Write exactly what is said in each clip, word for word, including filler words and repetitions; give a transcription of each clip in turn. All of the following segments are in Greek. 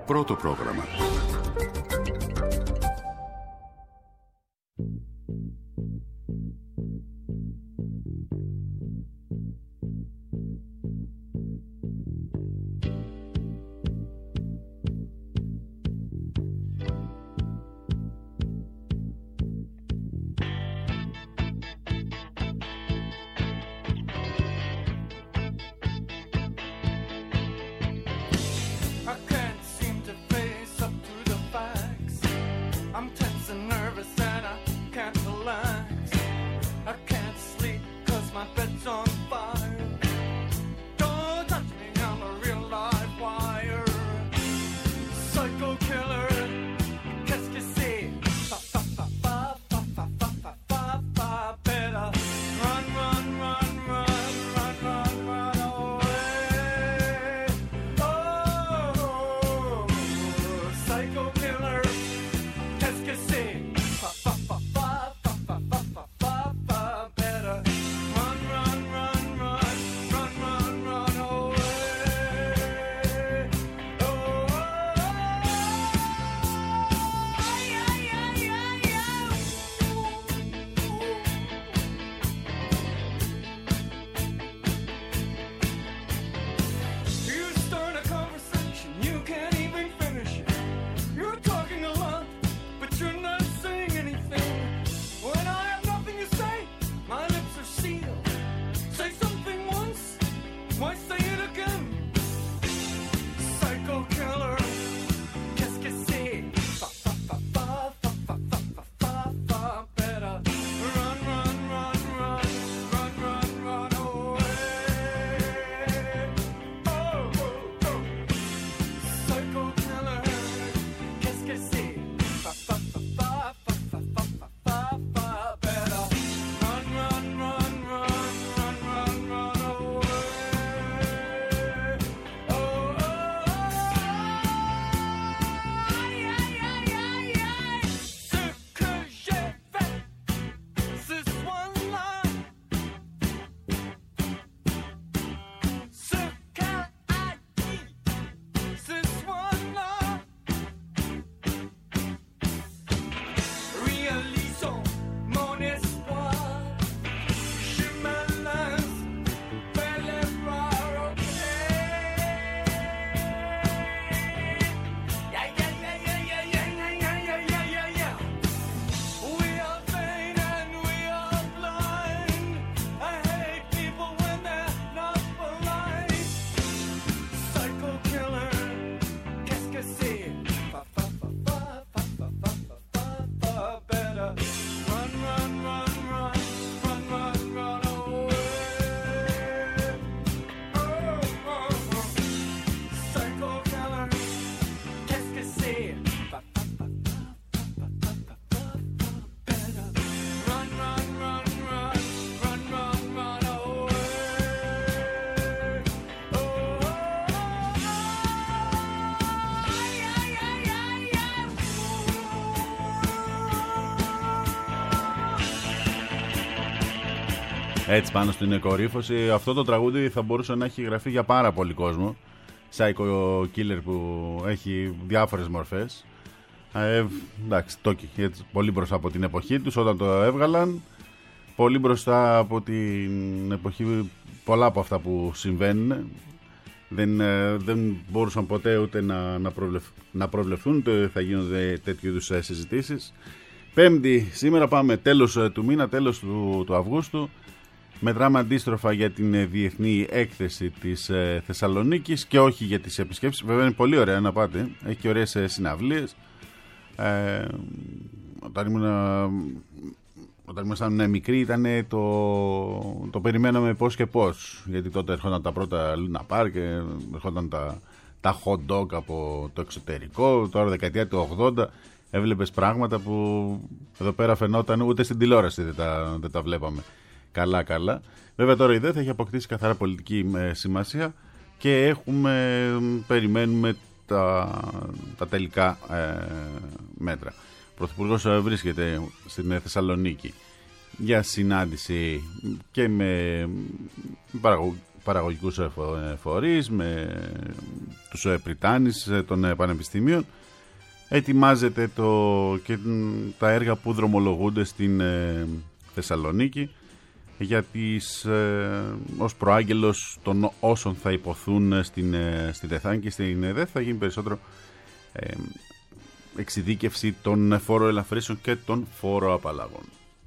Πρώτο πρόγραμμα. Έτσι πάνω στην κορύφωση. Αυτό το τραγούδι θα μπορούσε να έχει γραφεί για πάρα πολύ κόσμο. Psycho Killer που έχει διάφορες μορφές. Ε, εντάξει, το, πολύ μπροστά από την εποχή τους όταν το έβγαλαν. Πολύ μπροστά από την εποχή πολλά από αυτά που συμβαίνουν. Δεν, δεν μπορούσαν ποτέ ούτε να, να, προβλεφ, να προβλεφθούν, ούτε θα γίνονται τέτοιου είδους συζητήσεις. Πέμπτη, σήμερα πάμε τέλος του μήνα, τέλος του, του Αυγούστου. Μετράμε αντίστροφα για την διεθνή έκθεση της ε, Θεσσαλονίκης και όχι για τις επισκέψεις. Βέβαια είναι πολύ ωραία να πάτε, έχει και ωραίες ε, συναυλίες. Ε, όταν ήμουν, όταν ήμασταν μικροί ήταν το, το περιμέναμε πώς και πώς, γιατί τότε έρχονταν τα πρώτα Luna Park και έρχονταν τα, τα hot dog από το εξωτερικό. Τώρα δεκαετία του ογδόντα έβλεπες πράγματα που εδώ πέρα φαινόταν, ούτε στην τηλεόραση δεν τα, δεν τα βλέπαμε καλά καλά. Βέβαια τώρα η ΔΕΘ έχει αποκτήσει καθαρά πολιτική σημασία και έχουμε, περιμένουμε τα, τα τελικά ε, μέτρα. Ο Πρωθυπουργός βρίσκεται στην Θεσσαλονίκη για συνάντηση και με παραγωγικούς φορείς, με τους πριτάνεις των πανεπιστήμιων. Ετοιμάζεται το, και τα έργα που δρομολογούνται στην ε, Θεσσαλονίκη για τις, ε, ως προάγγελος των όσων θα υποθούν στην, ε, στην Τεθάνη και στην ΕΔΕΘ. Θα γίνει περισσότερο ε, εξειδίκευση των φόροελαφρύσεων και των φόροαπαλλαγών.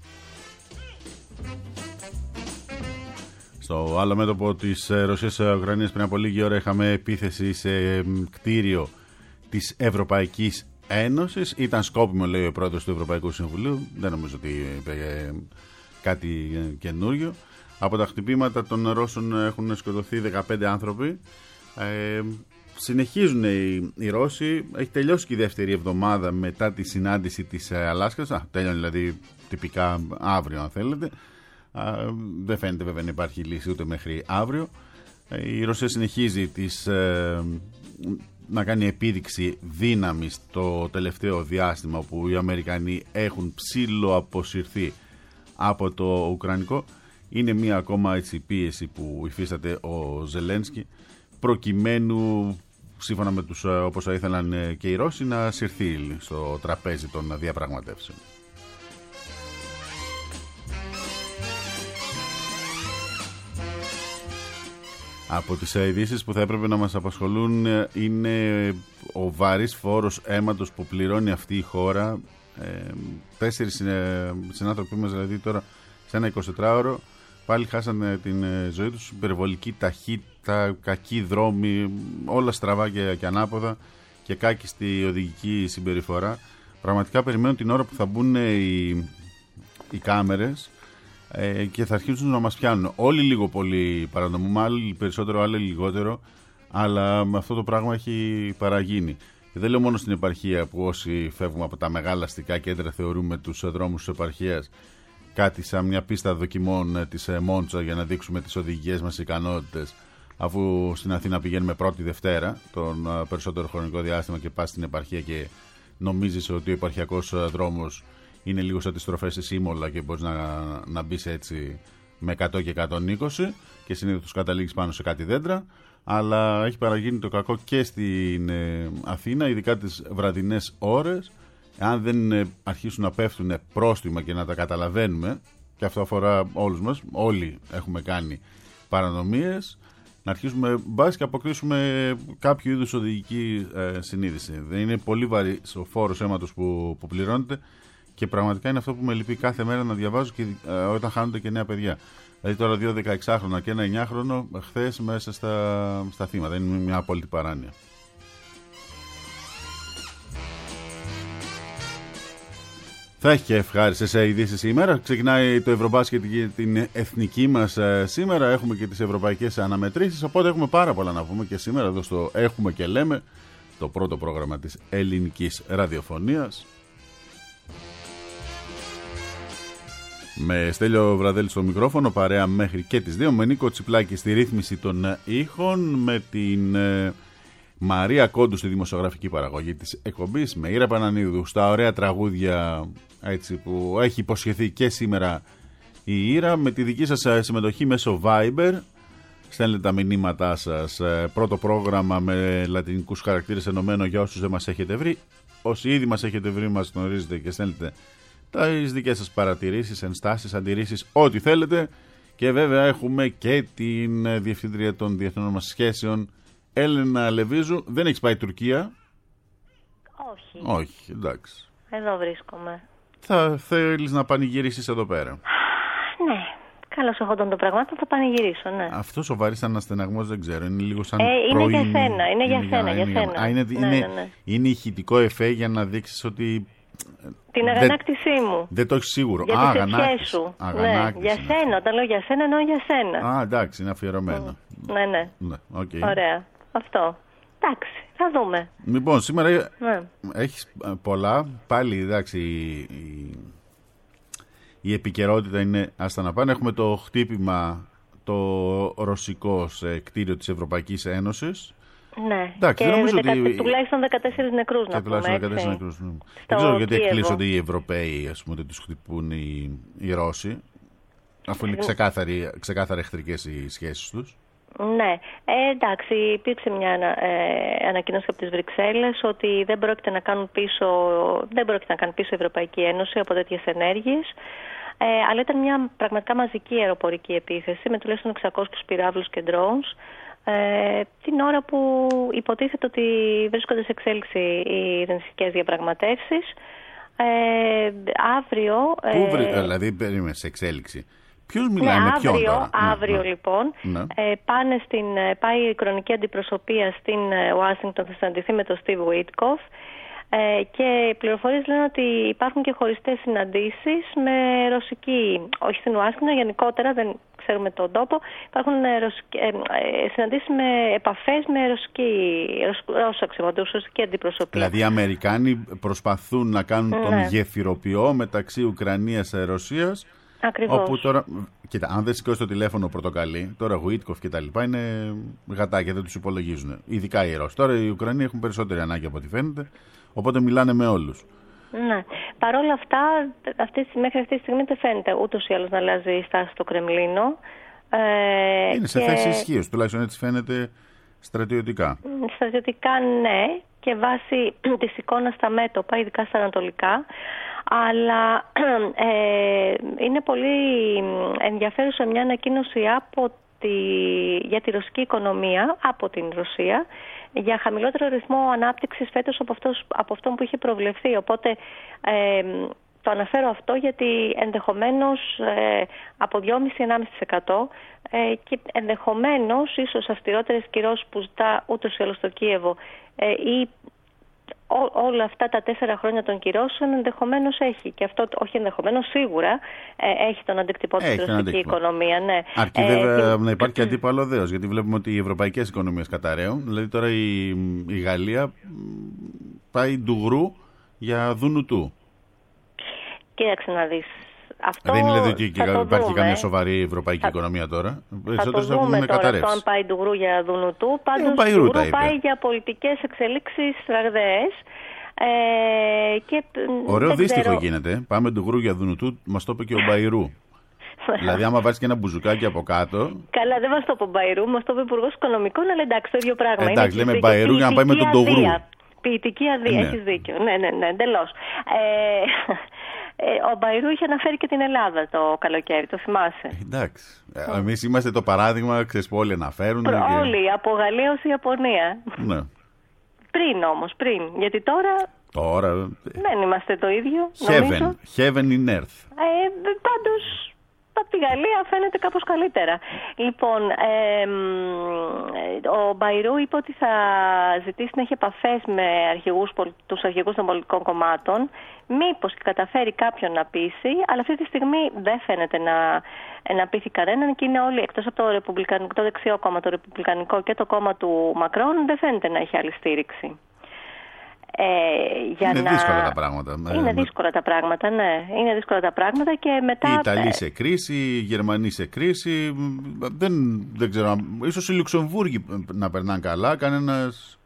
Στο άλλο μέτωπο της Ρωσίας-Ουκρανίας πριν από λίγη ώρα είχαμε επίθεση σε κτίριο της Ευρωπαϊκής Ένωσης. Ήταν σκόπιμο, λέει ο πρόεδρος του Ευρωπαϊκού Συμβουλίου. Δεν νομίζω ότι είπε κάτι καινούριο. Από τα χτυπήματα των Ρώσων έχουν σκοτωθεί δεκαπέντε άνθρωποι. Ε, συνεχίζουν οι, οι Ρώσοι. Έχει τελειώσει και η δεύτερη εβδομάδα μετά τη συνάντηση της Αλάσκας. Α, τέλειωνε δηλαδή τυπικά αύριο αν θέλετε. Α, δεν φαίνεται βέβαια να υπάρχει λύση ούτε μέχρι αύριο. Ε, η Ρωσία συνεχίζει τις... Ε, να κάνει επίδειξη δύναμης το τελευταίο διάστημα, όπου οι Αμερικανοί έχουν ψήλο αποσυρθεί από το Ουκρανικό. Είναι μία ακόμα έτσι πίεση που υφίσταται ο Ζελένσκι, προκειμένου, σύμφωνα με τους όπως θα ήθελαν και οι Ρώσοι, να συρθεί στο τραπέζι των διαπραγματεύσεων. Από τις ειδήσεις που θα έπρεπε να μας απασχολούν είναι ο βαρύς φόρος αίματος που πληρώνει αυτή η χώρα. Ε, τέσσερις συνάνθρωποι μας δηλαδή τώρα σε ένα εικοσιτετράωρο πάλι χάσανε την ζωή τους. Υπερβολική ταχύτητα, κακή δρόμη, όλα στραβά και, και ανάποδα και κάκιστη οδηγική συμπεριφορά. Πραγματικά περιμένουν την ώρα που θα μπουν οι, οι κάμερες Ε, και θα αρχίσουν να μας πιάνουν. Όλοι λίγο πολύ παρανομούμε, άλλοι περισσότερο, άλλοι λιγότερο, αλλά με αυτό το πράγμα έχει παραγίνει. Και δεν λέω μόνο στην επαρχία, που όσοι φεύγουμε από τα μεγάλα αστικά κέντρα θεωρούμε τους δρόμους της επαρχίας κάτι σαν μια πίστα δοκιμών της Μόντσα για να δείξουμε τις οδηγικές μας ικανότητες, αφού στην Αθήνα πηγαίνουμε πρώτη Δευτέρα τον περισσότερο χρονικό διάστημα και πας στην επαρχία και νομίζεις ότι ο επαρχιακός δρόμος είναι λίγο σαν τις στροφές της Ήμολα και μπορείς να, να μπεις έτσι με εκατό και εκατόν είκοσι και συνήθως καταλήγεις πάνω σε κάτι δέντρα. Αλλά έχει παραγίνει το κακό και στην ε, Αθήνα, ειδικά τις βραδινές ώρες. Αν δεν ε, αρχίσουν να πέφτουν πρόστιμα και να τα καταλαβαίνουμε, και αυτό αφορά όλους μας, όλοι έχουμε κάνει παρανομίες, να αρχίσουμε μπας και αποκτήσουμε κάποιο είδους οδηγική ε, συνείδηση. Δεν είναι πολύ βαρύς ο φόρος αίματος που, που πληρώνεται. Και πραγματικά είναι αυτό που με λυπεί κάθε μέρα να διαβάζω και ε, όταν χάνονται και νέα παιδιά. Δηλαδή τώρα δύο δεκαεξάχρονα και ένα εννιάχρονο χθες μέσα στα, στα θύματα. Είναι μια απόλυτη παράνοια. Θα έχει και ευχάριστες ειδήσεις σήμερα. Ξεκινάει το Ευρωμπάσκετ και την εθνική μας ε, σήμερα. Έχουμε και τις ευρωπαϊκές αναμετρήσεις. Οπότε έχουμε πάρα πολλά να πούμε και σήμερα εδώ στο Έχουμε και Λέμε, το πρώτο πρόγραμμα της ελληνικής ραδιοφωνίας. Με Στέλιο Βραδέλη στο μικρόφωνο, παρέα μέχρι και τις δύο. Με Νίκο Τσιπλάκη στη ρύθμιση των ήχων. Με την ε, Μαρία Κόντου στη δημοσιογραφική παραγωγή της εκπομπής. Με Ήρα Πανανίδου στα ωραία τραγούδια έτσι, που έχει υποσχεθεί και σήμερα η Ήρα. Με τη δική σας συμμετοχή μέσω Viber. Στέλνετε τα μηνύματά σας. Πρώτο πρόγραμμα με λατινικούς χαρακτήρες ενωμένο για όσους δεν μας έχετε βρει. Όσοι ήδη μας έχετε βρει, μας γνωρίζετε και στέλνετε τις δικές σας παρατηρήσεις, ενστάσεις, αντιρρήσεις, ό,τι θέλετε. Και βέβαια έχουμε και την διευθύντρια των διεθνών μας σχέσεων, Έλενα Λεβίζου. Δεν έχεις πάει Τουρκία? Όχι. Όχι, εντάξει. Εδώ βρίσκομαι. Θα θέλεις να πανηγυρίσεις εδώ πέρα? Ναι. Καλώς έχονταν το πραγμάτων, θα πανηγυρίσω, ναι. Αυτός ο βαρύς αναστεναγμός δεν ξέρω, είναι λίγο σαν ε, είναι πρωί... για σένα, είναι για είναι σένα, για, για σένα. Α, είναι, ναι, είναι, ναι, ναι. είναι ηχητικό εφέ για να δείξεις ότι... Την αγανάκτησή μου. Δεν το έχεις σίγουρο. Για Α, τις ευχές σου. Ναι, για σένα, όταν λέω για σένα εννοώ για σένα. Α, εντάξει, είναι αφιερωμένο. Mm. Ναι, ναι. ναι okay. Ωραία. Αυτό. Εντάξει, θα δούμε. Λοιπόν, σήμερα ναι. έχεις πολλά. Πάλι, εντάξει, η, η, η επικαιρότητα είναι άστα να πάνε. Έχουμε το χτύπημα το ρωσικό σε κτίριο της Ευρωπαϊκής Ένωσης. Ναι, εντάξει, και δεν νομίζω δεκα... ότι... τουλάχιστον δεκατέσσερις νεκρούς να πούμε, δεκατέσσερις νεκρούς, ναι. Δεν ξέρω γιατί εκκλείσονται οι Ευρωπαίοι, ας πούμε, ότι τους χτυπούν οι, οι Ρώσοι, αφού είναι ξεκάθαροι, ξεκάθαρα εχθρικές οι σχέσεις τους. Ναι, ε, εντάξει, υπήρξε μια ε, ανακοίνωση από τις Βρυξέλλες ότι δεν πρόκειται να κάνουν πίσω, δεν πρόκειται να κάνει πίσω η Ευρωπαϊκή Ένωση από τέτοιες ενέργειες. Ε, αλλά ήταν μια πραγματικά μαζική αεροπορική επίθεση με τουλάχιστον εξακόσιους πυράβλους και drones, ε, την ώρα που υποτίθεται ότι βρίσκονται σε εξέλιξη οι ειρηνευτικές διαπραγματεύσεις. Ε, αύριο... Πού βρει, ε, δηλαδή περίμενε σε εξέλιξη. Ποιος μιλάει, ναι, με ποιον αύριο, τώρα? αύριο ναι, λοιπόν ναι. Ε, πάνε στην, πάει η κρονική αντιπροσωπεία στην Ουάσιγκτον, θα συναντηθεί με τον Στίβ Βουίτκοφ. Ε, και οι πληροφορίες λένε ότι υπάρχουν και χωριστές συναντήσεις με ρωσική, όχι στην Ουάσιγκτον, γενικότερα δεν ξέρουμε τον τόπο, υπάρχουν ε, ρωσική, ε, ε, συναντήσεις με επαφές με ρωσική, ρωσικό αξιωματούχους, ρωσική αντιπροσωπεία. Δηλαδή οι Αμερικάνοι προσπαθούν να κάνουν ναι. τον γεφυροποιό μεταξύ Ουκρανίας και Ρωσίας. Ακριβώς. Όπου τώρα, κοίτα, αν δεν σηκώσει το τηλέφωνο πορτοκαλί, τώρα Γουίτκοφ και τα λοιπά είναι γατάκια, δεν τους υπολογίζουν. Ειδικά οι Ρώσοι. Τώρα οι Ουκρανοί έχουν περισσότερη ανάγκη από ό,τι φαίνεται, οπότε μιλάνε με όλους. Ναι. Παρ' όλα αυτά, αυτή, μέχρι αυτή τη στιγμή δεν φαίνεται ούτως ή άλλως να αλλάζει η στάση στο Κρεμλίνο. Ε, είναι σε και... θέση ισχύως, τουλάχιστον έτσι φαίνεται στρατιωτικά. Στρατιωτικά ναι, και βάσει της εικόνας στα μέτωπα, ειδικά στα ανατολικά. Αλλά ε, είναι πολύ ενδιαφέρουσα μια ανακοίνωση από τη, για τη ρωσική οικονομία, από την Ρωσία, για χαμηλότερο ρυθμό ανάπτυξης φέτος από, αυτός, από αυτό που είχε προβλεφθεί. Οπότε ε, το αναφέρω αυτό γιατί ενδεχομένως ε, από δυόμισι με ενάμισι τοις εκατό ε, και ενδεχομένως ίσως αυστηρότερες κυρώσεις που ζητά ούτως ή άλλως το Κίεβο ε, ή Ό, όλα αυτά τα τέσσερα χρόνια των κυρώσεων ενδεχομένως έχει. Και αυτό, όχι ενδεχομένως, σίγουρα ε, έχει τον αντίκτυπο της ρωσική αντίκτυπο. οικονομία. Ναι. Αρκεί βέβαια ε, να υπάρχει και αντίπαλο δέος, γιατί βλέπουμε ότι οι ευρωπαϊκές οικονομίες καταραίουν. Δηλαδή τώρα η, η Γαλλία πάει ντουγρού για δούνου του. Κοίταξε να δεις. Αυτό δεν είναι δηλαδή ότι υπάρχει δούμε. καμία σοβαρή ευρωπαϊκή θα... οικονομία τώρα. Θα το δούμε τώρα αυτό, αν πάει ντουγρού για δούνου του. Πάντως ε, ντουγρού πάει για πολιτικές εξελίξεις ραγδαίες. Ε, και ωραίο δύστιχο ξέρω... γίνεται. Πάμε ντουγρού για δούνου του, μας το είπε και ο Μπαϊρού. Δηλαδή, άμα βάζει και ένα μπουζουκάκι από κάτω. Καλά, δεν μας το είπε ο Μπαϊρού, μας το είπε ο Υπουργός Οικονομικών, αλλά εντάξει, το ίδιο πράγμα. Εντάξει, λέμε Μπαϊρού για να πάει με τον ντουγρού. Ποιητική αδεία, ναι. έχεις δίκιο. Ναι, ναι, ναι, εντελώς. Ε, ο Μπαϊρού είχε αναφέρει και την Ελλάδα το καλοκαίρι, το θυμάσαι. Εντάξει. Mm. Εμείς είμαστε το παράδειγμα, ξέρεις που όλοι αναφέρουν. Προ, και... Όλοι, από Γαλλία ως Ιαπωνία. Ναι. Πριν όμως, πριν. Γιατί τώρα. Τώρα. Δεν είμαστε το ίδιο. Heaven. Νομίζω. Heaven in earth. Ε, πάντως. Από τη Γαλλία φαίνεται κάπως καλύτερα. Λοιπόν, ε, ο Μπαϊρού είπε ότι θα ζητήσει να έχει επαφές με αρχηγούς, τους αρχηγούς των πολιτικών κομμάτων, μήπως και καταφέρει κάποιον να πείσει, αλλά αυτή τη στιγμή δεν φαίνεται να, να πείθει κανέναν και είναι όλοι, εκτός από το, ρεπουμπλικανικό, το δεξιό κόμμα, το Ρεπουμπλικανικό και το κόμμα του Μακρόν, δεν φαίνεται να έχει άλλη στήριξη. Ε, για είναι να... δύσκολα τα πράγματα. Είναι δύσκολα τα πράγματα, ναι. Είναι δύσκολα τα πράγματα και μετά... Οι Ιταλοί σε κρίση, οι Γερμανοί σε κρίση. Δεν, δεν ξέρω, ίσως οι Λουξεμβούργοι να περνάνε καλά, κανένας...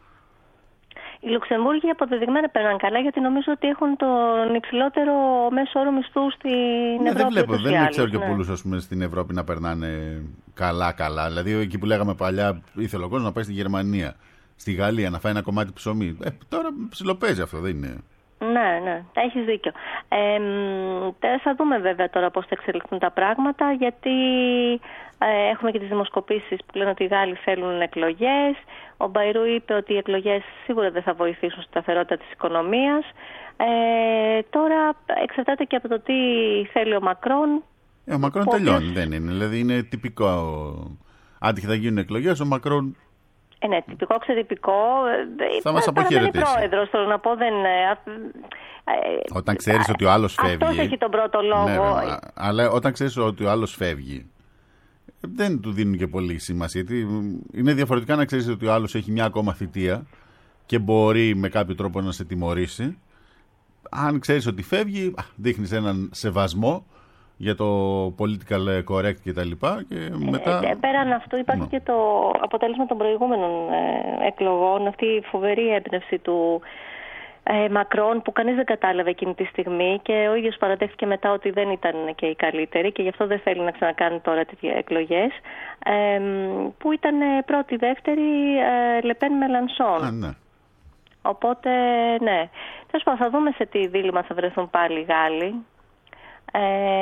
Οι Λουξεμβούργοι αποδεδειγμένα περνάνε καλά γιατί νομίζω ότι έχουν τον υψηλότερο μέσο όρο μισθού στην ναι, Ευρώπη. Δεν βλέπω, δεν άλλους, ξέρω και ναι. πολλούς ας πούμε, στην Ευρώπη να περνάνε καλά-καλά. Δηλαδή εκεί που λέγαμε παλιά ήθελε ο κόσμος να πάει στη Γερμανία. Στη Γαλλία να φάει ένα κομμάτι ψωμί. Ε, τώρα ψιλοπαίζει αυτό, δεν είναι. Ναι, ναι, έχεις δίκιο. Ε, θα δούμε βέβαια τώρα πώς θα εξελιχθούν τα πράγματα, γιατί ε, έχουμε και τις δημοσκοπήσεις που λένε ότι οι Γάλλοι θέλουν εκλογές. Ο Μπαϊρού είπε ότι οι εκλογές σίγουρα δεν θα βοηθήσουν στη σταθερότητα της οικονομίας. Ε, τώρα εξαρτάται και από το τι θέλει ο Μακρόν. Ε, ο Μακρόν τελειώνει, οποίος... δεν είναι. Δηλαδή είναι τυπικό. Αν θα γίνουν εκλογές, ο Μακρόν. Ε, ναι, τυπικό, ξετυπικό. Θα μας αποχαιρετήσει. Δεν είναι πρόεδρος, θέλω να πω. Δεν, όταν ξέρεις ότι ο άλλος φεύγει. Αυτός έχει τον πρώτο λόγο. Ναι, ναι, αλλά όταν ξέρεις ότι ο άλλος φεύγει, δεν του δίνουν και πολύ σημασία. Γιατί είναι διαφορετικά να ξέρεις ότι ο άλλος έχει μια ακόμα θητεία και μπορεί με κάποιο τρόπο να σε τιμωρήσει. Αν ξέρεις ότι φεύγει, δείχνεις έναν σεβασμό για το political correct και τα λοιπά και μετά... Ε, πέραν αυτού υπάρχει no. και το αποτέλεσμα των προηγούμενων ε, εκλογών, αυτή η φοβερή έμπνευση του ε, Μακρόν, που κανείς δεν κατάλαβε εκείνη τη στιγμή και ο ίδιος παραδέχθηκε μετά ότι δεν ήταν και η καλύτερη και γι' αυτό δεν θέλει να ξανακάνει τώρα τις εκλογές, ε, που ήταν πρώτη, δεύτερη ε, Λεπέν Μελανσόν. Α, ναι. Οπότε, ναι. Τέλος πάντων, θα δούμε σε τι δίλημμα θα βρεθούν πάλι οι Γάλλοι. Ε,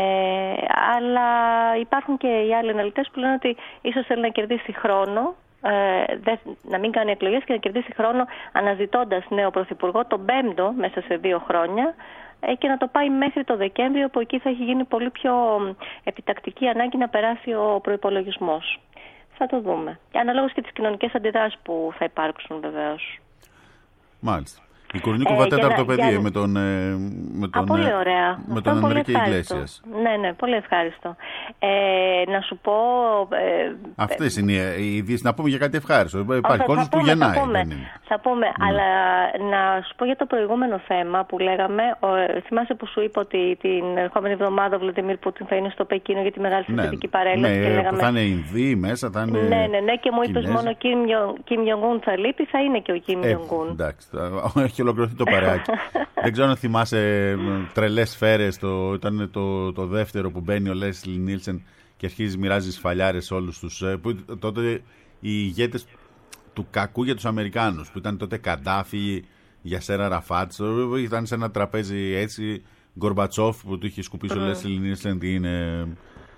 αλλά υπάρχουν και οι άλλοι αναλυτές που λένε ότι ίσως θέλει να κερδίσει χρόνο, ε, δε, να μην κάνει εκλογές και να κερδίσει χρόνο αναζητώντας νέο πρωθυπουργό, τον πέμπτο μέσα σε δύο χρόνια, ε, και να το πάει μέχρι το Δεκέμβριο, που εκεί θα έχει γίνει πολύ πιο επιτακτική ανάγκη να περάσει ο προϋπολογισμός. Θα το δούμε. Αναλόγως και τις κοινωνικές αντιδράσεις που θα υπάρξουν βεβαίως. Μάλιστα. Η Κορνίκοβα ε, τέταρτο παιδί για... με τον, με τον, Α, πολύ ωραία. με τον Ενρίκε Ιγκλέσιας. Ναι, ναι, πολύ ευχάριστο. Ε, να σου πω... Ε, Αυτές είναι οι ειδήσεις. Να πούμε για κάτι ευχάριστο. Υπάρχει κόσμος που γεννάει. Θα πούμε, θα πούμε ναι. Αλλά να σου πω για το προηγούμενο θέμα που λέγαμε. Ο, θυμάσαι που σου είπα ότι την ερχόμενη εβδομάδα ο Βλαντιμίρ Πούτιν θα είναι στο Πεκίνο για τη μεγάλη στρατιωτική ναι, παρέλαση. Ναι, και λέγαμε, θα είναι Ινδοί μέσα, θα είναι. Ναι, ναι, ναι, και μου είπες μόνο Κιμ Ιονγκούν θα λείπει, θα είναι και ο Κιμ Ιονγκούν. Εντάξει, έχει ολοκληρωθεί το παρεάκι. Δεν ξέρω αν θυμάσαι τρελές σφαίρες. Το, ήταν το, το δεύτερο που μπαίνει ο Λέσλι Νίλσεν και αρχίζει μοιράζει σφαλιάρες όλους τους. Που, τότε οι ηγέτες του κακού για τους Αμερικάνους, που ήταν τότε Καντάφη, Γιασέρ Αραφάτ, ήταν σε ένα τραπέζι έτσι. Γκορμπατσόφ που του είχε σκουπίσει mm. ο Λέσλι Νίλσεν την, ε,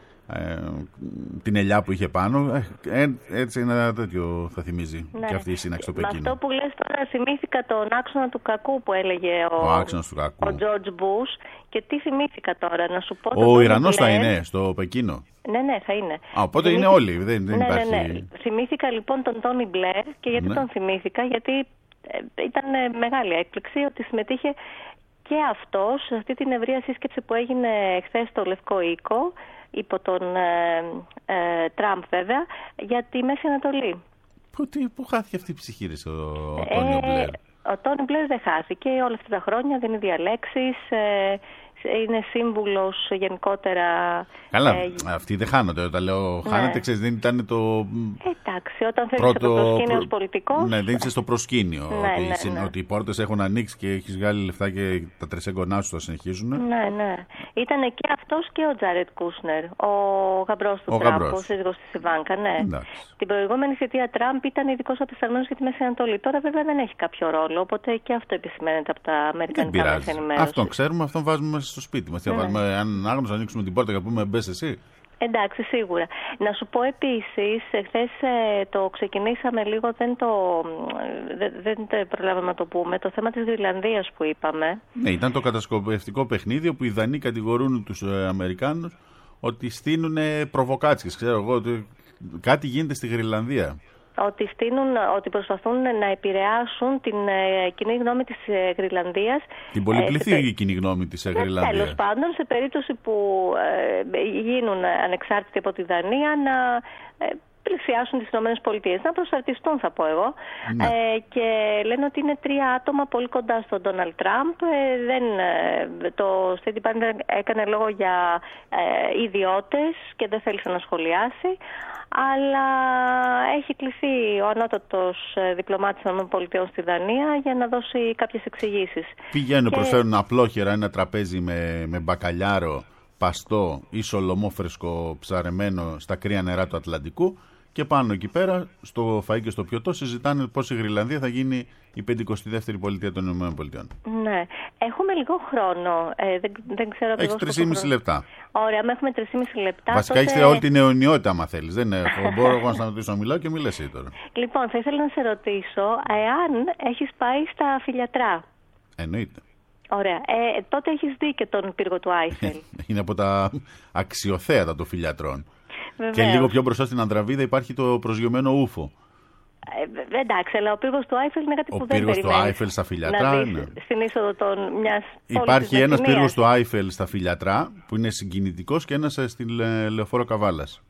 ε, την ελιά που είχε πάνω. Ε, έτσι ένα τέτοιο θα θυμίζει ναι. Και αυτή η σύναξη στο Πεκίνο. Με αυτό που λες τώρα θυμήθηκα τον άξονα του κακού που έλεγε ο, ο άξονας του κακού. Ο George Bush. Και τι θυμήθηκα τώρα, να σου πω. Ο Ιρανός θα είναι στο Πεκίνο. Ναι, ναι, θα είναι. Α, οπότε θυμήθηκα... είναι όλοι. Δεν, δεν ναι, υπάρχει... ναι, ναι. Θυμήθηκα λοιπόν τον Τόνι Μπλερ. Και γιατί ναι. τον θυμήθηκα? Γιατί ε, ήταν μεγάλη έκπληξη ότι συμμετείχε και αυτός σε αυτή την ευρεία σύσκεψη που έγινε χθες στο Λευκό Οίκο, υπό τον ε, ε, Τραμπ βέβαια, για τη Μέση Ανατολή. Πού, τι, πού χάθηκε αυτή η ψυχήρηση ο, ο Τόνι ε, Μπλερ? Ο Τόνι Μπλερ δεν χάθηκε όλα αυτά τα χρόνια, δίνει διαλέξεις, ε, είναι σύμβουλος γενικότερα. Καλά, ε, αυτοί δεν χάνονται. Όταν λέω ναι. χάνεται, ξέρεις, δεν ήταν το. Εντάξει, όταν φεύγεις πρώτο... από το προσκήνιο ως πολιτικός. Ναι, δεν είσαι στο προσκήνιο. Ναι, ότι, ναι, ναι. ότι οι πόρτες έχουν ανοίξει και έχεις βγάλει λεφτά και τα τρεσέγγονά σου θα συνεχίζουν. Ναι, ναι. Ήταν και αυτός και ο Τζάρετ Κούσνερ, ο γαμπρός του ο Τραμπ, ο σύζυγος της Ιβάνκα. Ναι. Εντάξει. Την προηγούμενη θητεία Τραμπ ήταν ειδικός απεσταλμένος για τη Μέση Ανατολή. Τώρα βέβαια δεν έχει κάποιο ρόλο, οπότε και αυτό επισημαίνεται από τα αμερικανικά μέσα ενημέρωσης. Αυτόν ξέρουμε, αυτόν βάζουμε στο σπίτι μας. Ναι. Βάλουμε, αν άγνωστο, ανοίξουμε την πόρτα και πούμε μπες εσύ. Εντάξει, σίγουρα. Να σου πω επίσης, χθες το ξεκινήσαμε λίγο, δεν το, δεν, δεν το προλάβαμε να το πούμε, το θέμα της Γροιλανδίας που είπαμε. Ναι, ήταν το κατασκοπευτικό παιχνίδι όπου οι Δανείοι κατηγορούν τους ε, Αμερικάνους ότι στείνουν προβοκάτσιες. Ξέρω εγώ ότι κάτι γίνεται στη Γροιλανδία. Ότι, στείνουν, ότι προσπαθούν να επηρεάσουν την ε, κοινή γνώμη της ε, Γροιλανδίας. Την πολυπληθή ε, κοινή γνώμη της ε, Γροιλανδίας. Τέλος πάντων, σε περίπτωση που ε, γίνουν ανεξάρτητοι από τη Δανία, να ε, πλησιάσουν τις ΗΠΑ, να προσαρτιστούν θα πω εγώ. Ναι. Ε, και λένε ότι είναι τρία άτομα πολύ κοντά στον Ντόναλντ Τραμπ. Ε, δεν, ε, το State Department έκανε λόγο για ε, ιδιώτες και δεν θέλησε να σχολιάσει. Αλλά έχει κληθεί ο ανώτατος διπλωμάτης των ΗΠΑ στη Δανία για να δώσει κάποιες εξηγήσεις. Πηγαίνουν, και... προσφέρουν απλόχερα ένα τραπέζι με, με μπακαλιάρο, παστό ή σολομό φρεσκο ψαρεμένο στα κρύα νερά του Ατλαντικού και πάνω εκεί πέρα, στο φαΐ και στο πιωτό, συζητάνε πώς η Γροιλανδία θα γίνει η πενηκοστή δεύτερη πολιτεία των ΗΠΑ. Ναι. Έχουμε λίγο χρόνο. Ε, δεν, δεν ξέρω Έχεις τρεισήμισι λεπτά. Ωραία, με έχουμε τρεισήμισι λεπτά. Βασικά τότε... έχεις όλη την αιωνιότητα, άμα θέλεις. Δεν έχω. Μπορώ εγώ να σταματήσω να μιλάω και μιλάς εσύ τώρα. Λοιπόν, θα ήθελα να σε ρωτήσω εάν έχεις πάει στα Φιλιατρά. Εννοείται. Ωραία. Ε, τότε έχεις δει και τον πύργο του Άιφελ. Είναι από τα αξιοθέατα των φιλιατρών. Βεβαίως. Και λίγο πιο μπροστά στην Ανδραβίδα υπάρχει το προσγειωμένο ούφο. Ε, εντάξει, αλλά ο πύργος του Άιφελ είναι κάτι ο που δεν περιμένεις. Ο πύργος του Άιφελ στα Φιλιατρά. Να δεις ναι. στην είσοδο των μιας πόλης. Υπάρχει ένας πύργος του Άιφελ στα Φιλιατρά που είναι συγκινητικός και ένας στην Λεωφόρο Καβάλας.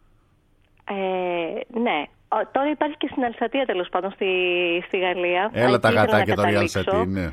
Ε, ναι. Ο, τώρα υπάρχει και στην Αλσατία τέλος πάντων στη, στη Γαλλία. Έλα τα γατάκια τώρα η Αλσατία, ναι.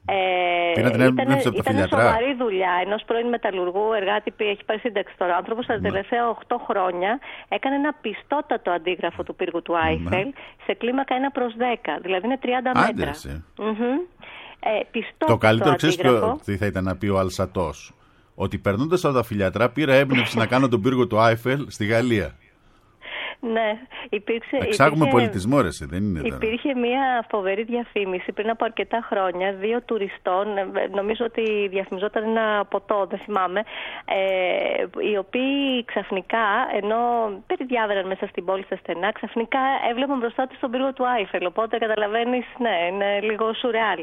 Ε, ήταν ήταν σοβαρή δουλειά ενός πρώην μεταλλουργού εργάτη που έχει πάρει σύνταξη τώρα. Ο άνθρωπος τα τελευταία οκτώ χρόνια έκανε ένα πιστότατο αντίγραφο του πύργου του Άιφελ ναι. σε κλίμακα ένα προς δέκα, δηλαδή είναι τριάντα μέτρα. Mm-hmm. Ε, πιστό, το καλύτερο ξέρεις τι θα ήταν να πει ο Αλσατός. Ότι περνώντας από τα φιλιατρά πήρα έμπνευση να κάνω τον πύργο του Άιφελ στη Γαλλία. Ναι, υπήρξε. Εξάγουμε υπήρχε, πολιτισμό, ρε, δεν είναι τώρα. Υπήρχε μια φοβερή διαφήμιση πριν από αρκετά χρόνια. Δύο τουριστών, νομίζω ότι διαφημιζόταν ένα ποτό, δεν θυμάμαι, ε, οι οποίοι ξαφνικά, ενώ περιδιάβαιναν μέσα στην πόλη στα στενά, ξαφνικά έβλεπαν μπροστά τους τον πύργο του Άιφελ. Οπότε καταλαβαίνεις, ναι, είναι λίγο σουρεάλ.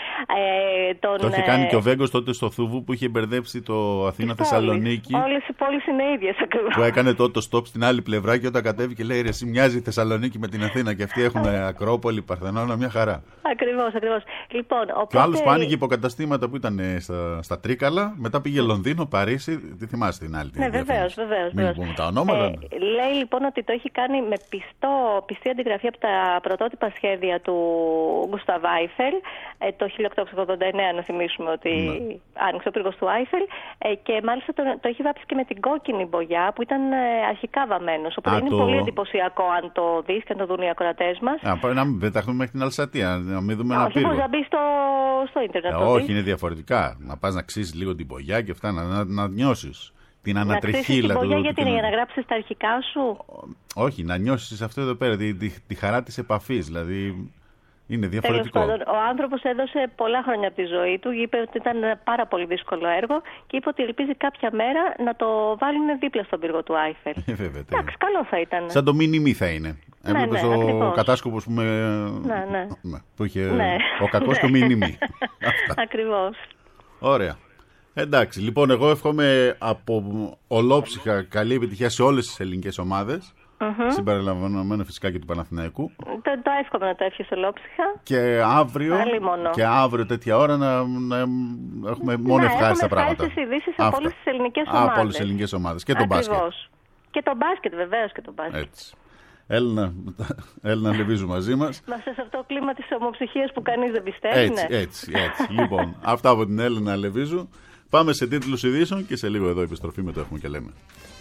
Ε, τον, το είχε κάνει και ο Βέγκος τότε στο Θούβου που είχε μπερδέψει το Αθήνα-Θεσσαλονίκη. Όλες οι πόλεις είναι ίδιες ακριβώς. Που έκανε τότε το stop στην άλλη πλευρά και όταν κατέβηκε. Και λέει, ρε, εσύ μοιάζει η Θεσσαλονίκη με την Αθήνα και αυτοί έχουν Ακρόπολη, Παρθενώνα, μια χαρά. Ακριβώς, ακριβώς. Λοιπόν, οπότε... Και ο άλλος που άνοιγε υποκαταστήματα που ήταν στα, στα Τρίκαλα, μετά πήγε Λονδίνο, Παρίσι, τι θυμάσαι την άλλη. Ναι, βεβαίως, βεβαίως. Μην πούμε τα ονόματα. Ε, λέει λοιπόν ότι το έχει κάνει με πιστό, πιστή αντιγραφή από τα πρωτότυπα σχέδια του Γκουσταβ Άιφελ, ε, το χίλια οκτακόσια ογδόντα εννέα, να θυμίσουμε ότι ναι. άνοιξε ο πύργος του Άιφελ, ε, και μάλιστα το, το έχει βάψει και με την κόκκινη μπογιά που ήταν ε, αρχικά βαμμένος. Οπότε Α, είναι το... πολύ εντυπωσιακό αν το δεις και αν το δουν οι ακροατές μας. Α, να μην πεταχτούμε μέχρι την Αλσατία, να μην δούμε ένα πύργο. Όχι, να μπει στο, στο ίντερνετ. Ε, όχι, είναι διαφορετικά. Να πας να ξύσεις λίγο την μπογιά και αυτά, να, να, να νιώσεις την ανατριχύλα του. Την μπογιά γιατί είναι, για να γράψεις τα αρχικά σου. Όχι, να νιώσεις αυτό εδώ πέρα, τη, τη, τη χαρά της επαφής, δηλαδή. Είναι διαφορετικό. Τέλος πάντων, ο άνθρωπος έδωσε πολλά χρόνια από τη ζωή του, είπε ότι ήταν ένα πάρα πολύ δύσκολο έργο και είπε ότι ελπίζει κάποια μέρα να το βάλουν δίπλα στον πύργο του Άιφελ. Ε, βέβαια. Εντάξει, καλό θα ήταν. Σαν το μίνι-μι θα είναι. Ναι, ναι, ο ακριβώς. κατάσκοπος που, με... ναι, ναι. που είχε ναι. ο κακός το μίνι-μι. Ακριβώς. Ωραία. Εντάξει, λοιπόν, εγώ εύχομαι από ολόψυχα καλή επιτυχία σε όλες τις ελληνικές ομάδες. Mm-hmm. Συμπεριλαμβανομένου φυσικά και του Παναθηναϊκού. Το, το εύχομαι να το εύχεσαι ολόψυχα. Και αύριο, και αύριο τέτοια ώρα να, να έχουμε μόνο να ευχάριστα πράγματα. Να έχουμε ειδήσεις από όλες τις ελληνικές ομάδες. Από όλες τις ελληνικές ομάδες. Και τον μπάσκετ. Και τον μπάσκετ, βεβαίως και τον μπάσκετ. Έτσι. Έλληνα, Έλληνα Λεβίζου μαζί μας. Είμαστε σε αυτό το κλίμα της ομοψυχίας που κανείς δεν πιστεύει. Έτσι, ναι. έτσι, έτσι. Λοιπόν, αυτά από την Έλληνα Λεβίζου. Πάμε σε τίτλους ειδήσεων και σε λίγο εδώ επιστροφή με το έχουμε και λέμε.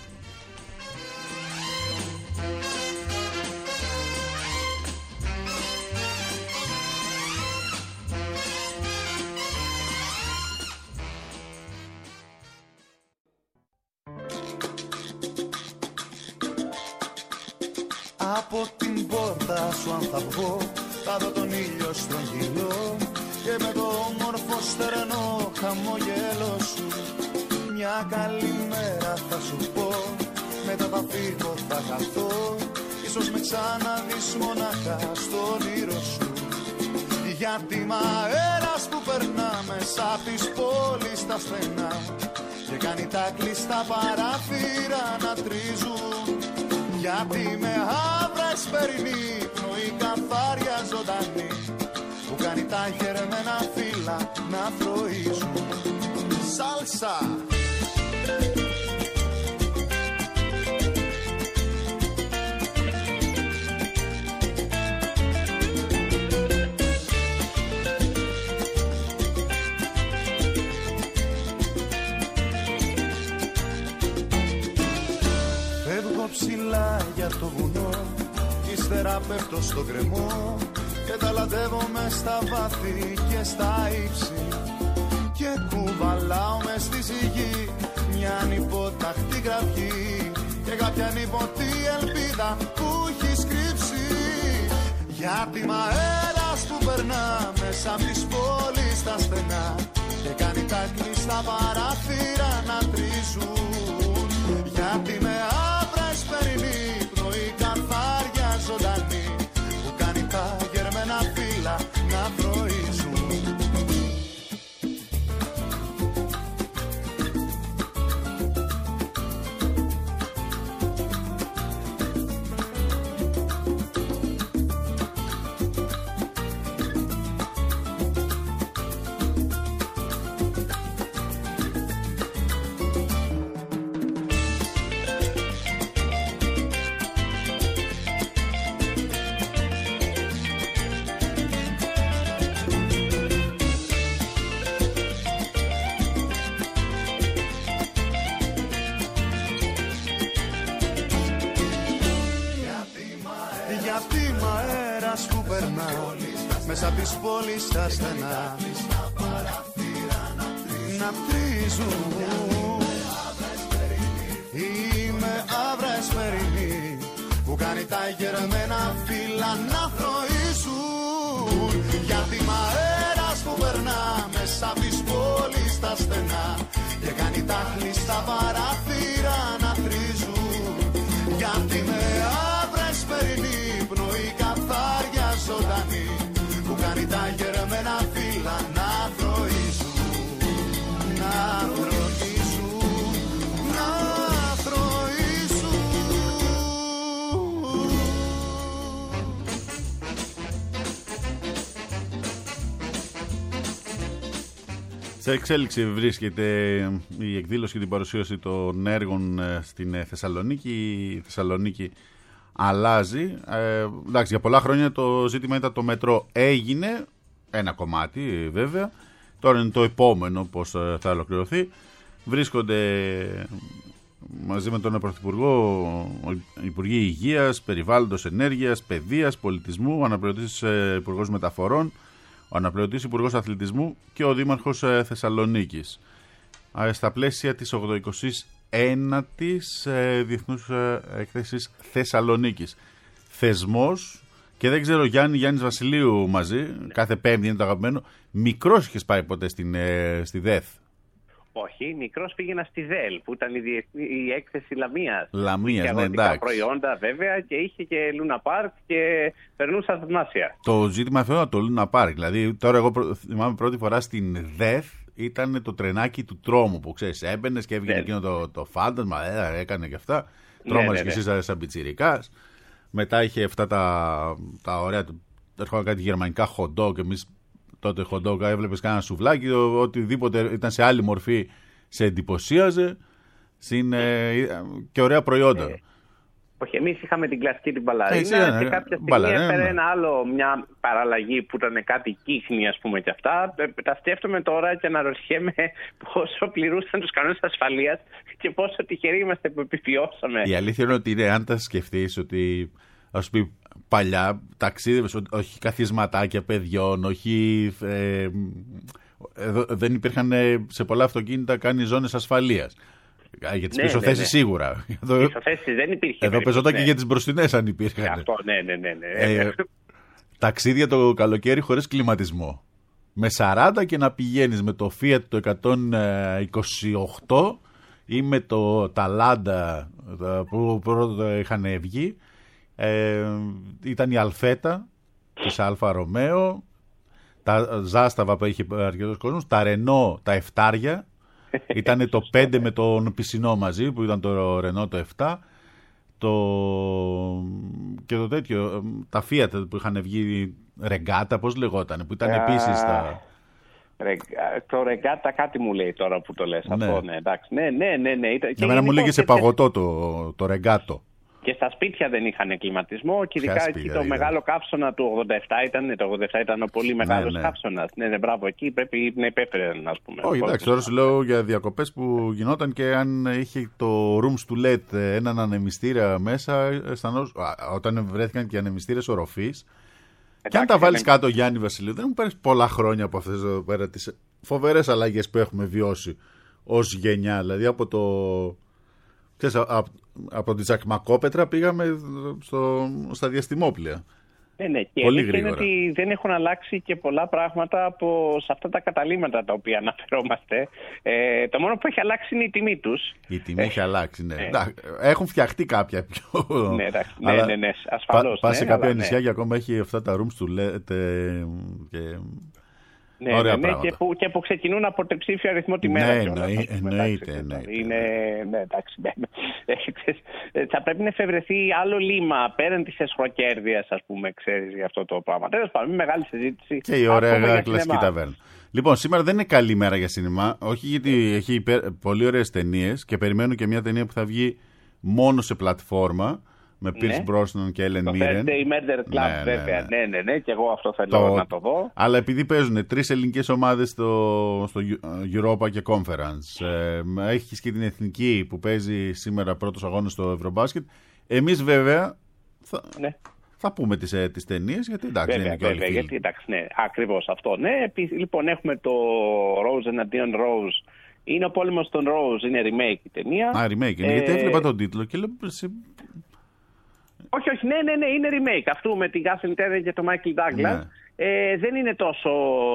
Από την πόρτα σου αν θα βγω, θα δω τον ήλιο στον γυλό και με το όμορφο στερνό χαμόγελο σου μια καλή μέρα θα σου πω, μετά θα φύγω θα χαθώ, ίσως με ξαναδείς μονάχα στο όνειρο σου, γιατί μ' αέρας που περνά μέσα απ' τις πόλεις τα στενά και κάνει τα κλειστά παράθυρα να τρίζουν, γιατί με άβρα εσπερινή πνοή καθάρια ζωντανή που κάνει τα γερμένα φύλλα να θροίζουν. Σάλσα! Ψηλά για το βουνό, ύστερα πέφτω στο γκρεμό και ταλαντεύομαι στα βάθη και στα ύψη και κουβαλάω μες στη σιγή μια ανυποταχτή κραυγή και κάποια ανίποτη ελπίδα που έχει κρύψει, γιατί μ' αέρας που περνά μέσα απ' τις πόλεις τα στενά και κάνει τα κλειστά παράθυρα να τρίζουν, γιατί με εσπερινή πνοή καθάρια ζωντανή που κάνει τα γερμένα φύλλα να πρωίζουν. Μέσα απ' τις πόλεις τα στενά να τρίζουν. Είμαι άβρα εσπερινή που κάνει τα γερμένα φύλλα να θροίζουν. Γιατί μ' αέρας που περνά μέσα απ' τις πόλεις τα στενά και κάνει τα κλειστά παράθυρα να τρίζουν. Γιατί με άβρα εσπερινή πνοή καθάρια ζωντανή που κάνει τα γερμένα φύλλα να θροίζουν. Να θροίζουν, να θροίζουν. Σε εξέλιξη βρίσκεται η εκδήλωση και την παρουσίαση των έργων στην Θεσσαλονίκη. Η Θεσσαλονίκη αλλάζει. Ε, εντάξει, για πολλά χρόνια το ζήτημα ήταν το μετρό. Έγινε ένα κομμάτι βέβαια. Τώρα είναι το επόμενο πώς θα ολοκληρωθεί. Βρίσκονται μαζί με τον Πρωθυπουργό, Υπουργοί Υγείας, Περιβάλλοντος, Ενέργειας, Παιδείας, Πολιτισμού, ο αναπληρωτής Υπουργός Μεταφορών, ο αναπληρωτής Υπουργός Αθλητισμού και ο Δήμαρχος Θεσσαλονίκης. Στα πλαίσια της ογδοηκοστής ένατης Διεθνούς Έκθεσης Θεσσαλονίκης. Θεσμός, και δεν ξέρω, Γιάννη Γιάννης Βασιλείου μαζί, κάθε Πέμπτη είναι το αγαπημένο. Μικρός είχες πάει ποτέ στην, στη ΔΕΘ? Όχι, μικρός πήγαινα στη ΔΕΛ που ήταν η, η έκθεση Λαμίας. Λαμίας, ναι, εντάξει. Προϊόντα βέβαια και είχε και Λούνα Πάρκ και περνούσα θαυμάσια. Το ζήτημα αυτό είναι το Λούνα Πάρκ. Δηλαδή τώρα εγώ θυμάμαι πρώτη φορά στην ΔΕΘ ήταν το τρενάκι του τρόμου που ξέρεις, έμπαινες και έβγαινε ναι. εκείνο το, το φάντασμα, ε, έκανε και αυτά. Τρόμαζες ναι, ναι, ναι. και εσύ σαν πιτσιρικάς. Μετά είχε αυτά τα, τα ωραία, έρχονταν κάτι γερμανικά hot dog, εμείς τότε hot dog έβλεπες κάνα σουβλάκι, οτιδήποτε ήταν σε άλλη μορφή σε εντυπωσίαζε, συν, ε, και ωραία προϊόντα. Ε, όχι, εμείς είχαμε την κλασική την μπαλαρίνα ναι, και κάποια στιγμή μπαλαρίνα, έφερε ναι. ένα άλλο, μια παραλλαγή που ήταν κάτι κύχνη ας πούμε και αυτά. Ε, τα σκέφτομαι τώρα και αναρωτιέμαι πόσο πληρούσαν τους κανόνες ασφαλείας και πόσο τυχεροί είμαστε που επιβιώσαμε. Η αλήθεια είναι ότι είναι, αν τα σκεφτείς ότι ας πει παλιά ταξίδευες, όχι καθισματάκια παιδιών, όχι ε, εδώ, δεν υπήρχαν σε πολλά αυτοκίνητα καν οι ζώνες ασφαλείας. Για τις ναι, πίσω θέσεις ναι, ναι. σίγουρα. Πίσω θέσεις δεν υπήρχε. Εδώ παίζονταν ναι. και για τις μπροστινές αν υπήρχαν. Αυτό, ναι, ναι, ναι. ναι. Ε, ταξίδια το καλοκαίρι χωρίς κλιματισμό. Με σαράντα και να πηγαίνεις με το Fiat το εκατόν είκοσι οκτώ ή με το Ταλάντα που πρώτα είχαν βγει. Ε, ήταν η Αλφέτα της Αλφα Ρωμαίο, τα Ζάσταβα που είχε αρκετός κόσμος, τα Ρενό, τα Εφτάρια. Ήταν το πέντε με τον Πισινό μαζί που ήταν το Ρενό το επτά, το... και το τέτοιο, τα Fiat που είχαν βγει, Ρεγκάτα, πώς λεγόταν, που ήταν uh, επίσης τα... Το Ρεγκάτα κάτι μου λέει τώρα που το λες. Ναι. Αυτό, ναι, εντάξει. Ναι, ναι, ναι, ναι. Ήταν... Για μένα μου λέγε σε παγωτό το, το Ρεγκάτο. Και στα σπίτια δεν είχαν κλιματισμό και ειδικά εκεί το μεγάλο καύσωνα του ογδόντα επτά ήταν, το ογδόντα επτά ήταν ο πολύ μεγάλος ναι, ναι. καύσωνας. Ναι, ναι, μπράβο, εκεί πρέπει να υπέφεραν, ας πούμε. Όχι, εντάξει, τώρα σου λέω για διακοπές που γινόταν και αν είχε το Rooms to Let έναν ανεμιστήρα μέσα, αισθανώς, όταν βρέθηκαν και ανεμιστήρες οροφής. Και αν τα βάλεις ναι. κάτω, Γιάννη Βασιλείου, δεν μου παίρνεις πολλά χρόνια από αυτές εδώ πέρα τις φοβερές αλλαγές που έχουμε βιώσει ως γενιά. Δηλαδή από το. Ξέρεις, από, από τη Τζακμακόπετρα πήγαμε στο, στα διαστημόπλια. Ναι, ναι. Και πολύ γρήγορα. Είναι ότι δεν έχουν αλλάξει και πολλά πράγματα από σε αυτά τα καταλύματα τα οποία αναφερόμαστε. Ε, το μόνο που έχει αλλάξει είναι η τιμή τους. Η τιμή έχει αλλάξει, ναι. Ε. Έχουν φτιαχτεί κάποια πιο. Ναι, εντάξει, ναι, ναι, ναι, ασφαλώς. Πα, πας ναι, σε κάποια αλλά, νησιά ναι. και ακόμα έχει αυτά τα rooms του λέτε. Και... Ναι, ναι, ναι, και, που, και που ξεκινούν από τριψήφιο αριθμό τη μέρα. Ναι, εννοεί, εννοείται, εννοείται. Είναι, ναι, εντάξει, ναι. Θα πρέπει να εφευρεθεί άλλο λίμα πέραν της εσχροκέρδειας, ας πούμε, ξέρεις, για αυτό το πράγμα. Τέλος πάντων, μια μεγάλη συζήτηση. Και η ωραία κλασική ταβέρνα. Λοιπόν, σήμερα δεν είναι καλή μέρα για σινεμά, όχι γιατί έχει υπέρ, πολύ ωραίες ταινίες και περιμένω και μια ταινία που θα βγει μόνο σε πλατφόρμα. Με Pierce ναι. Brosnan και Ellen Mirren. Το Thursday Murder Club, ναι, βέβαια. Ναι, ναι, ναι, ναι, και εγώ αυτό θέλω το... να το δω. Αλλά επειδή παίζουν τρεις ελληνικές ομάδες στο, στο Europa και Conference, ε, έχεις και την εθνική που παίζει σήμερα πρώτος αγώνας στο Ευρωμπάσκετ. Εμείς βέβαια θα, ναι. θα θα πούμε τις, ε, τις ταινίες, γιατί εντάξει, βέβαια, είναι και όλοι βέβαια, γιατί εντάξει, ναι, ακριβώς αυτό. Ναι, επίσης, λοιπόν, έχουμε το Rose εναντίον Rose. Είναι ο πόλεμος των Rose, είναι remake η ταινία. Α, remake είναι, ε, γιατί έβλεπα τον τίτλο και λέω... Όχι, όχι, ναι, ναι, ναι, είναι remake. Αυτού με την Kathleen Turner και τον Michael Douglas. Ναι. Ε, δεν είναι τόσο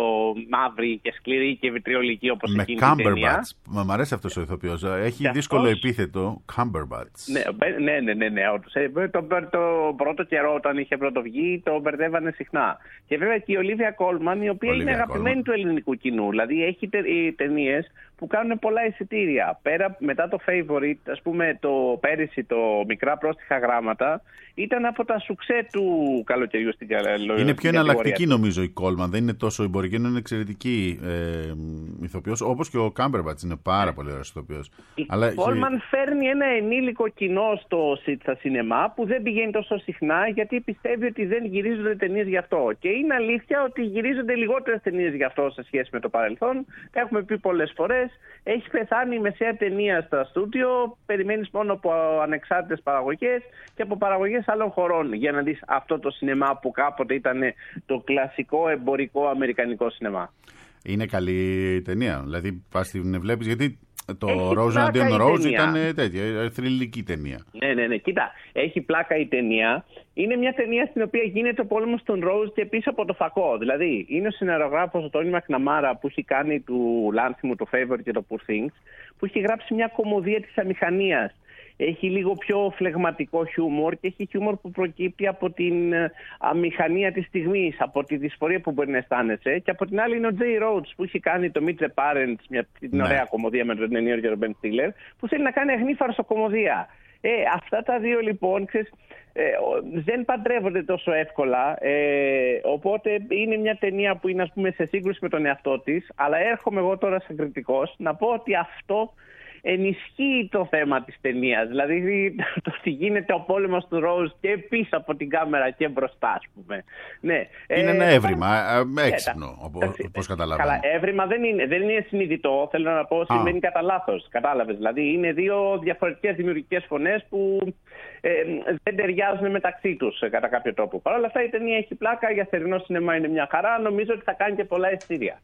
μαύρη και σκληρή και βιτριολική όπως εκείνη η ταινία. Μα μ' αρέσει αυτός ο ηθοποιός. Έχει και δύσκολο αυτός... επίθετο. Cumberbatch. Ναι, ναι, ναι, ναι, ναι. Το, το, το πρώτο καιρό όταν είχε πρωτοβγεί το μπερδεύανε συχνά. Και βέβαια και η Ολίβια Κόλμαν, η οποία Olivia είναι αγαπημένη Colman. Του ελληνικού κοινού. Δηλαδή έχει ταινίες που κάνουν πολλά εισιτήρια. Πέρα μετά το Favorite, ας πούμε το πέρυσι το Μικρά Πρόστιχα Γράμματα, ήταν από τα σουξέ του καλοκαιριού στην Καλοκαιρία. Είναι πιο εναλλακτική νομίζω η Κόλμαν, δεν είναι τόσο εμπορική, είναι εξαιρετική ε, ηθοποιός, όπως και ο Κάμπερμπατς είναι πάρα πολύ ωραίος ηθοποιός. Η Κόλμαν και... φέρνει ένα ενήλικο κοινό στο, στα σινεμά που δεν πηγαίνει τόσο συχνά, γιατί πιστεύει ότι δεν γυρίζονται ταινίες γι' αυτό. Και είναι αλήθεια ότι γυρίζονται λιγότερες ταινίες γι' αυτό σε σχέση με το παρελθόν. Τα έχουμε πει πολλές φορές. Έχει πεθάνει η μεσαία ταινία στα στούντιο, περιμένεις μόνο από ανεξάρτητες παραγωγές και από παραγωγές άλλων χωρών για να δεις αυτό το σινεμά που κάποτε ήταν το κλασικό εμπορικό αμερικανικό σινεμά. Είναι καλή ταινία, δηλαδή πας την βλέπεις, γιατί το Rose εναντίον Rose ήταν τέτοια, θρυλική ταινία. Ναι, ναι, ναι, κοίτα, έχει πλάκα η ταινία. Είναι μια ταινία στην οποία γίνεται ο πόλεμος των Rose και πίσω από το φακό. Δηλαδή, είναι ο σεναριογράφος ο Τόνι Μακναμάρα που έχει κάνει του Λάνθιμου το Favorite και το Poor Things, που έχει γράψει μια κομμωδία της αμηχανίας. Έχει λίγο πιο φλεγματικό χιούμορ και έχει χιούμορ που προκύπτει από την αμηχανία της στιγμής, από τη δυσφορία που μπορεί να αισθάνεσαι. Και από την άλλη είναι ο Τζέι Ρόουτς που έχει κάνει το Meet the Parents, μια την ναι. ωραία κομμωδία με τον Νέο και τον Ben Stiller, που θέλει να κάνει αγνή φαρσοκομμωδία. Ε, αυτά τα δύο λοιπόν, ξέρεις, ε, δεν παντρεύονται τόσο εύκολα, ε, οπότε είναι μια ταινία που είναι, ας πούμε, σε σύγκρουση με τον εαυτό της, αλλά έρχομαι εγώ τώρα σαν κριτικός να πω ότι αυτό ενισχύει το θέμα της ταινίας. Δηλαδή το ότι γίνεται ο πόλεμος του Rose και πίσω από την κάμερα και μπροστά, ας πούμε. Ναι. Είναι ε, ένα έβριμα, ε, έξυπνο, όπως καταλαβαίνω. Καλά, έβριμα δεν είναι, δεν είναι συνειδητό, θέλω να πω, συμβαίνει Α. κατά λάθος. Κατάλαβες, δηλαδή είναι δύο διαφορετικές δημιουργικές φωνές που ε, δεν ταιριάζουν μεταξύ τους κατά κάποιο τρόπο. Παρ' όλα αυτά η ταινία έχει πλάκα, για θερινό σινεμά είναι μια χαρά, νομίζω ότι θα κάνει και πολλά εισιτήρια.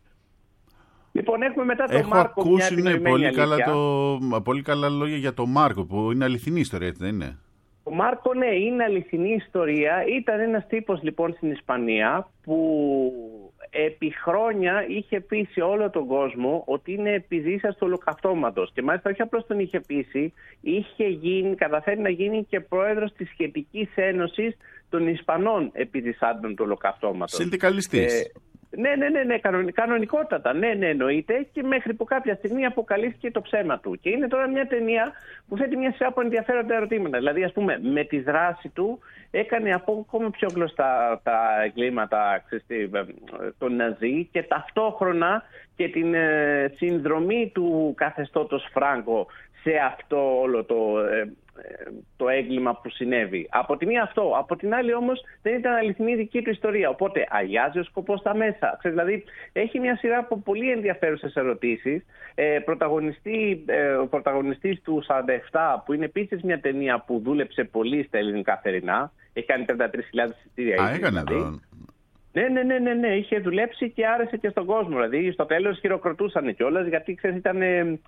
Λοιπόν, έχουμε μετά τον Έχω Μάρκο. Έχω ακούσει ναι, πολύ, καλά το, πολύ καλά λόγια για τον Μάρκο, που είναι αληθινή ιστορία, έτσι δεν είναι? Ο Μάρκο, ναι, είναι αληθινή ιστορία. Ήταν ένας τύπος λοιπόν στην Ισπανία που επί χρόνια είχε πείσει όλο τον κόσμο ότι είναι επιζήσας του ολοκαυτώματος. Και μάλιστα όχι απλώς τον είχε πείσει, είχε γίνει, καταφέρει να γίνει και πρόεδρος της σχετικής ένωσης των Ισπανών επιζησάντων του ολοκαυτώματος. Συνδικαλιστής. Ε, Ναι, ναι, ναι, ναι, κανονικότατα, ναι, ναι, εννοείται, και μέχρι που κάποια στιγμή αποκαλύφθηκε το ψέμα του. Και είναι τώρα μια ταινία που θέτει μια σειρά από ενδιαφέροντα ερωτήματα. Δηλαδή, ας πούμε, με τη δράση του έκανε ακόμα πιο γνωστά τα εγκλήματα των Ναζί και ταυτόχρονα και την ε, συνδρομή του καθεστώτος Φράγκο σε αυτό όλο το... Ε, το έγκλημα που συνέβη. Από τη μία αυτό. Από την άλλη όμως δεν ήταν αληθινή δική του ιστορία. Οπότε αγιάζει ο σκοπός στα μέσα. Ξέρεις, δηλαδή έχει μια σειρά από πολύ ενδιαφέρουσες ερωτήσεις. Ε, πρωταγωνιστή, ε, ο πρωταγωνιστής του σαράντα επτά, που είναι επίσης μια ταινία που δούλεψε πολύ στα ελληνικά θερινά. Έχει κάνει τριάντα τρεις χιλιάδες εισιτήρια. Α, έκανε εδώ. Ναι, ναι, ναι, ναι, ναι, είχε δουλέψει και άρεσε και στον κόσμο. Δηλαδή στο τέλος χειροκροτούσαν κιόλας, γιατί ξέρεις ήταν...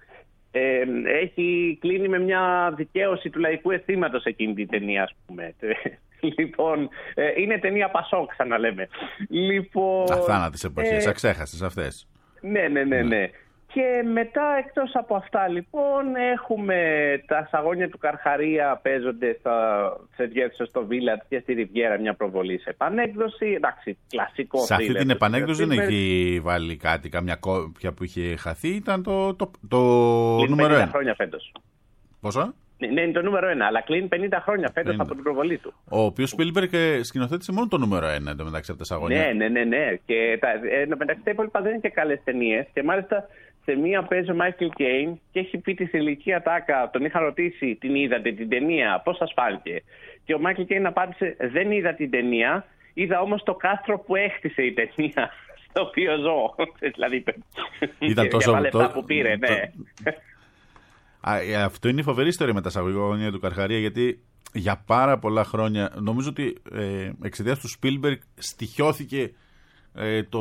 Ε, έχει κλείνει με μια δικαίωση του λαϊκού αισθήματος εκείνη την ταινία, ας πούμε. Λοιπόν, ε, είναι ταινία Πασόκ, ξαναλέμε. Λοιπόν, αθάνατες εποχές, ε, αξέχαστες αυτές. Ναι, ναι, ναι, ναι. Και μετά, εκτός από αυτά, λοιπόν, έχουμε τα Σαγόνια του Καρχαρία, παίζονται στα αίθουσες στο Village και στη Ριβιέρα, μια προβολή σε επανέκδοση. Εντάξει, κλασικό. Σε αυτή την επανέκδοση δεν έχει βάλει κάτι, καμιά κόπια που είχε χαθεί, ήταν το, το, το νούμερο ένα. πενήντα χρόνια φέτος. Πόσο? Ναι, είναι το νούμερο ένα, αλλά κλείνει πενήντα χρόνια φέτος από την προβολή του. Ο οποίος Σπίλμπεργκ σκηνοθέτησε μόνο το νούμερο ένα, εντωμεταξύ από τα Σαγόνια. Ναι, ναι, ναι, ναι. Και τα, εντωμεταξύ τα υπόλοιπα δεν είναι και καλές ταινίες. Και μάλιστα σε μία παίζει ο Μάικλ Κέιν και έχει πει τη θηλυκή ατάκα. Τον είχα ρωτήσει, την είδατε την ταινία, πώς σας φάνηκε? Και ο Μάικλ Κέιν απάντησε, δεν είδα την ταινία, είδα όμως το κάστρο που έκτισε η ταινία, στο οποίο ζω. Δηλαδή, ήταν τόσο λεφτά που πήρε, ναι. Α, αυτό είναι η φοβερή ιστορία με τα εισαγωγικά του Καρχαρία, γιατί για πάρα πολλά χρόνια νομίζω ότι ε, εξαιτίας του Spielberg στοιχιώθηκε ε, το...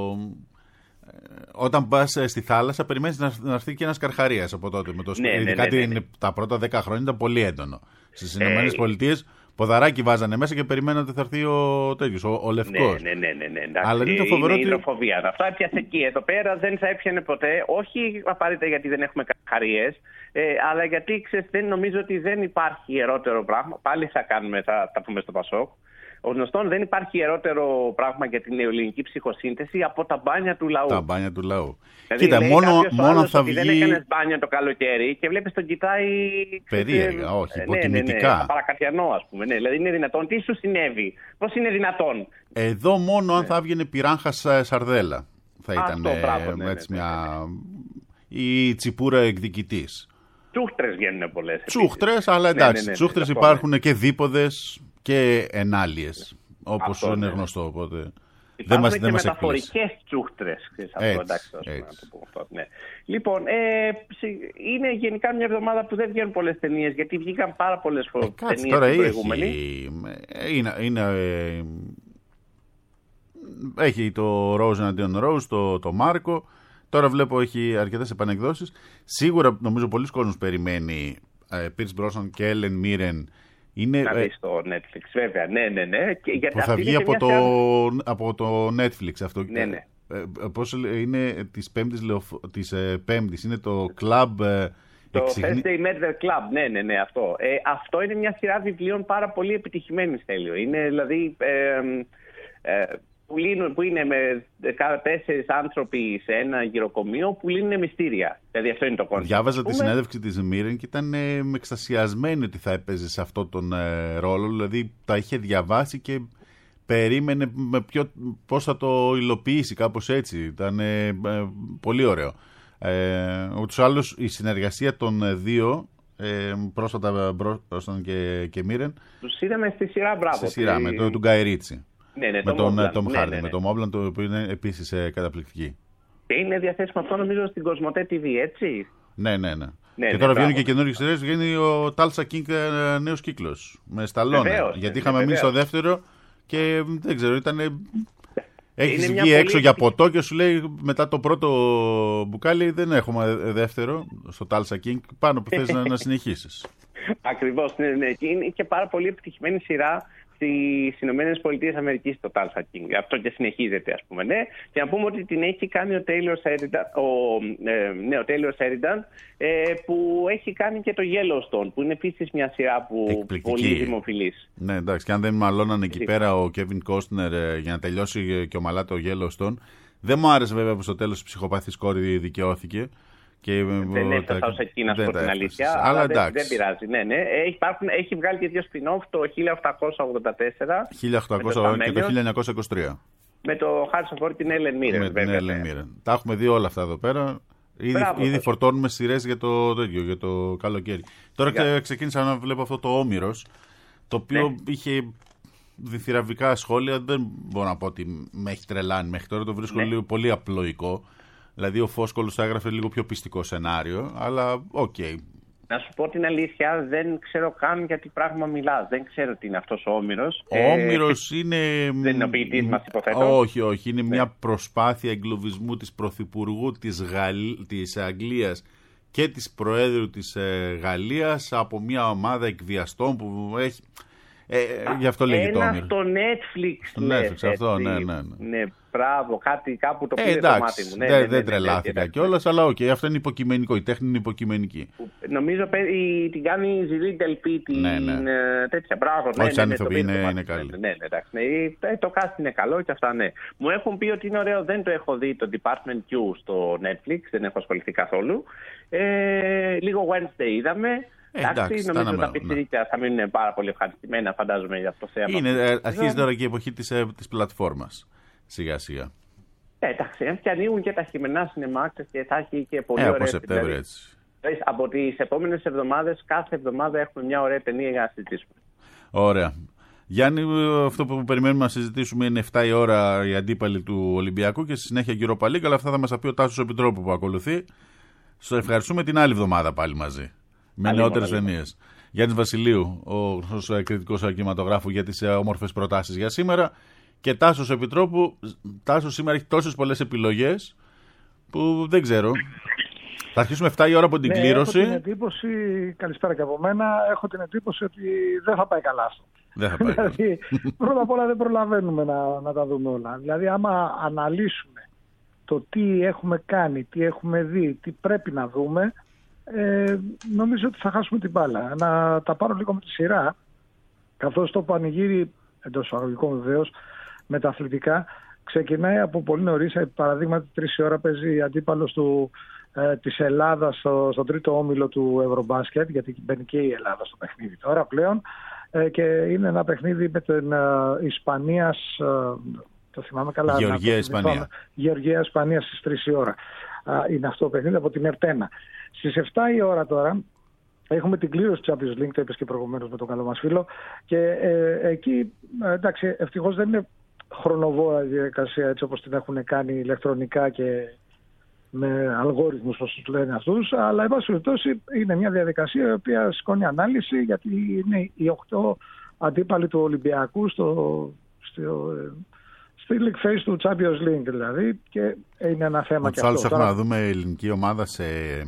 Όταν πας στη θάλασσα, περιμένεις να, να έρθει και ένας Καρχαρίας από τότε. Με το ναι, ναι, ναι, ναι, ναι, ναι. Τα πρώτα δέκα χρόνια ήταν πολύ έντονο. Στις ε, Ηνωμένες Πολιτείες ποδαράκι βάζανε μέσα και περιμέναν ότι θα έρθει ο τέτοιος, ο, ο Λευκός. Ναι, ναι, ναι, ναι, ναι. Αλλά είναι το φοβερό είναι ότι... η υδροφοβία. Αυτό έπιασε εκεί. Εδώ πέρα δεν θα έπιανε ποτέ. Όχι απαραίτητα γιατί δεν έχουμε Καρχαρίες, ε, αλλά γιατί ξέρεις, δεν νομίζω ότι δεν υπάρχει ιερότερο πράγμα. Πάλι θα κάνουμε, θα τα πούμε στο Πασόκ. Ως γνωστόν δεν υπάρχει ιερότερο πράγμα για την νεοελληνική ψυχοσύνθεση από τα μπάνια του λαού. Τα μπάνια του λαού. Δηλαδή, κοίτα, μόνο, μόνο θα ότι βγει... δεν έκανες μπάνια το καλοκαίρι και βλέπεις τον κοιτάει... Περίεργα, όχι, υποτιμητικά. Ναι, ναι, ναι, παρακατιανό, ας πούμε. Ναι, δηλαδή είναι δυνατόν. Τι σου συνέβη, πώς είναι δυνατόν. Εδώ μόνο αν θα έβγαινε πυράγχας Σαρδέλα θα ήταν Αυτό, μπράβο, ναι, έτσι ναι, ναι, ναι. μια... η τσιπούρα εκδικητής. Τσούχτρες βγαίνουν πολλές. Τσούχτρες, αλλά εντάξει, ναι, ναι, ναι, τσούχτρες ναι, υπάρχουν ναι. και δίποδες και ενάλιες, όπως αυτό, είναι ναι. γνωστό. Οπότε υπάρχουν δεν και δεν μας μεταφορικές τσούχτρες. Έτσι, εντάξει, να έτσι. το πω αυτό, ναι. Λοιπόν, ε, είναι γενικά μια εβδομάδα που δεν βγαίνουν πολλές ταινίες, γιατί βγήκαν πάρα πολλές φορές ε, ταινίες τώρα την έχει, προηγούμενη. είναι, είναι, ε, έχει το Rose εναντίον Rose, το, το Μάρκο. Τώρα βλέπω έχει αρκετές επανεκδόσεις. Σίγουρα νομίζω πολλοί κόσμος περιμένει ε, Pierce Brosnan και Ellen Mirren. Είναι, να ε, δεις στο Netflix, βέβαια. Ναι, ναι, ναι. Και, γιατί που θα βγει από το, σειρά... από το Netflix αυτό. Ναι, ναι. Ε, πώς είναι της πέμπτης, της, ε, πέμπτης είναι το Club... Ε, το εξυγνή... Thursday Murder Club, ναι, ναι, ναι, αυτό. Ε, αυτό είναι μια σειρά βιβλίων πάρα πολύ επιτυχημένη, Στέλιο. Είναι δηλαδή... Ε, ε, Που, λύνουν, που είναι με τέσσερις άνθρωποι σε ένα γυροκομείο που λύνουν μυστήρια. Δηλαδή αυτό είναι το κόνσεπτ. Διάβαζα τη συνέντευξη της Μίρεν και ήταν ε, εξτασιασμένη ότι θα έπαιζε σε αυτόν τον ε, ρόλο. Δηλαδή τα είχε διαβάσει και περίμενε με ποιο, πώς θα το υλοποιήσει, κάπως έτσι. Ήταν ε, ε, πολύ ωραίο. Ε, ούτως άλλως η συνεργασία των δύο, ε, πρόσφατα Brosnan και, και Μίρεν, τους είδαμε στη σειρά, μπράβο. Στη σειρά, με το, του Γκάι Ρίτσι. Ναι, ναι, με τον Tom ναι, Hardy, ναι, ναι. με τον Mobland, το οποίο είναι επίσης ε, καταπληκτική. Και είναι διαθέσιμο αυτό νομίζω στην Κοσμοτέ τι βι, έτσι. Ναι, ναι, ναι. ναι και ναι, τώρα βγαίνουν μπράβο. και καινούργιες σειρές, βγαίνει ο Tulsa King ε, νέος κύκλος, με Σταλόνε. Γιατί ναι, είχαμε ναι, μείνει στο βεβαίως. δεύτερο και δεν ξέρω, ήταν... Έχεις Είναι βγει μια έξω πολύ... για ποτό και σου λέει μετά το πρώτο μπουκάλι δεν έχουμε δεύτερο στο Tulsa King, πάνω που θες να, να συνεχίσεις. Ακριβώς, ναι, ναι. Και είναι και πάρα πολύ επιτυχημένη σειρά στις Ηνωμένες Πολιτείες Αμερικής το Tulsa King. Αυτό και συνεχίζεται, ας πούμε, ναι. Και να πούμε ότι την έχει κάνει ο Taylor Sheridan, ο, ε, ναι, ο Taylor Sheridan ε, που έχει κάνει και το Yellowstone, που είναι επίσης μια σειρά που πολύ δημοφιλής. Ναι, εντάξει, και αν δεν μαλώναν εκεί πέρα ο Kevin Costner ε, για να τελειώσει και ομαλά το Yellowstone. Δεν μου άρεσε βέβαια που στο τέλος η ψυχοπαθής κόρη δικαιώθηκε. Και, δεν έφτασα ως εκεί να σου πω την αλήθεια, αλλά, αλλά δεν, δεν πειράζει. Ναι, ναι. Έχει, υπάρχουν, έχει βγάλει και δύο spin-off, το χίλια οκτακόσια ογδόντα τέσσερα χίλια οκτακόσια ογδόντα και το χίλια εννιακόσια είκοσι τρία. Με το Harrison Ford και την Ellen Mirren. Με την Ellen Mirren. Τα έχουμε δει όλα αυτά εδώ πέρα. Ήδη, Μπράβο, ήδη φορτώνουμε σειρές για το τέτοιο, για το καλοκαίρι. Τώρα yeah. ξεκίνησα να βλέπω αυτό το Όμηρος, το οποίο ναι. είχε διθυραβικά σχόλια. Δεν μπορώ να πω ότι με έχει τρελάνει μέχρι τώρα. Το βρίσκω ναι. λίγο πολύ απλοϊκό. Δηλαδή ο Φόσκολος θα έγραφε λίγο πιο πιστικό σενάριο, αλλά οκ. Okay. Να σου πω την αλήθεια, δεν ξέρω καν για τι πράγμα μιλάς. Δεν ξέρω τι είναι αυτός ο Όμηρος. Ο Όμηρος ε... είναι... Δεν είναι ο ποιητής μας, υποθέτω. Όχι, όχι. Είναι ναι. μια προσπάθεια εγκλωβισμού της Πρωθυπουργού της, Γαλλ... της Αγγλίας και της Προέδρου της ε, Γαλλίας από μια ομάδα εκβιαστών που έχει... Ε, γι' αυτό λέγεται Όμηρο. Ένα στο Netflix. Στο Netflix, αυτό, ναι, ναι, ναι. ναι. Μπράβο, κάτι κάπου το πήρε ε, το μάτι μου. Ναι, δεν ναι, ναι, ναι, τρελάθηκα ναι, κιόλας, αλλά οκ, okay, αυτό είναι υποκειμενικό. Η τέχνη είναι υποκειμενική. Νομίζω η, την κάνει η Ζηλή Ντελπί, την ναι, ναι. τέτοια. Μπράβο, ναι. Όχι, ναι, αν ναι, ηθοποιοί είναι, είναι, είναι καλή. Ναι, ναι, εντάξει. Ναι, το cast είναι καλό και αυτά, ναι. Μου έχουν πει ότι είναι ωραίο, δεν το έχω δει το Department Q στο Netflix, δεν έχω ασχοληθεί καθόλου. Ε, λίγο Wednesday είδαμε. Ε, εντάξει, εντάξει, νομίζω ότι τα πιτσιρίκια ναι. θα μείνουν πάρα πολύ ευχαριστημένα, φαντάζομαι, για αυτό το θέμα. Είναι, ε, αρχίζει τώρα και η εποχή της, ε, της πλατφόρμας, σιγά σιγά. Ε, εντάξει, και ανοίγουν και τα χειμερινά σινεμά και θα έχει και πολύ ε, ωραία. Από Σεπτέμβριο έτσι. Από τις επόμενες εβδομάδες, κάθε εβδομάδα έχουμε μια ωραία ταινία για να συζητήσουμε. Ωραία. Γιάννη, αυτό που περιμένουμε να συζητήσουμε είναι εφτά η ώρα οι αντίπαλοι του Ολυμπιακού και στη συνέχεια γύρω παλί, αλλά αυτά θα μας τα πει ο Τάσος Επιτρόπου που ακολουθεί. Στο ευχαριστούμε την άλλη εβδομάδα πάλι μαζί. Με νεότερες ταινίες. Γιάννης Βασιλείου, ο κριτικός κινηματογράφου, για τις όμορφες προτάσεις για σήμερα. Και Τάσος Επιτρόπου. Τάσος σήμερα έχει τόσες πολλές επιλογές που δεν ξέρω. Θα αρχίσουμε εφτά η ώρα από την ναι, κλήρωση. Έχω την εντύπωση, καλησπέρα και από μένα, έχω την εντύπωση ότι δεν θα πάει καλά αυτό. Δεν θα πάει καλά. Δηλαδή, πρώτα απ' όλα δεν προλαβαίνουμε να, να τα δούμε όλα. Δηλαδή, άμα αναλύσουμε το τι έχουμε κάνει, τι έχουμε δει, τι πρέπει να δούμε, ε, νομίζω ότι θα χάσουμε την μπάλα. Να τα πάρω λίγο με τη σειρά, καθώς το πανηγύρι, εντός εισαγωγικών βεβαίως, με τα αθλητικά, ξεκινάει από πολύ νωρίς. Παραδείγματι, τρεις η ώρα παίζει αντίπαλος του, ε, της Ελλάδας στο, στον τρίτο όμιλο του Ευρωμπάσκετ, γιατί μπαίνει και η Ελλάδα στο παιχνίδι τώρα πλέον. Ε, και είναι ένα παιχνίδι με την ε, Ισπανίας, ε, το θυμάμαι καλά. Γεωργία-Ισπανία. Γεωργία-Ισπανία στις τρεις η ώρα. Ε, είναι αυτό το παιχνίδι από την Ερτένα. Στις εφτά η ώρα τώρα έχουμε την κλήρωση του Champions League, το είπες και προηγουμένως με τον καλό μας φίλο. Και ε, εκεί, ε, εντάξει, ευτυχώς δεν είναι χρονοβόρα η διαδικασία έτσι όπως την έχουν κάνει ηλεκτρονικά και με αλγόριθμους, όπως τους λένε αυτούς, αλλά εν πάση περιπτώσει είναι μια διαδικασία η οποία σηκώνει ανάλυση, γιατί είναι οι οκτώ αντίπαλοι του Ολυμπιακού στο, στο, στη League Phase του Champions League δηλαδή, και είναι ένα θέμα και αυτό. Άλλους έχουμε να δούμε ελληνική ομάδα σε,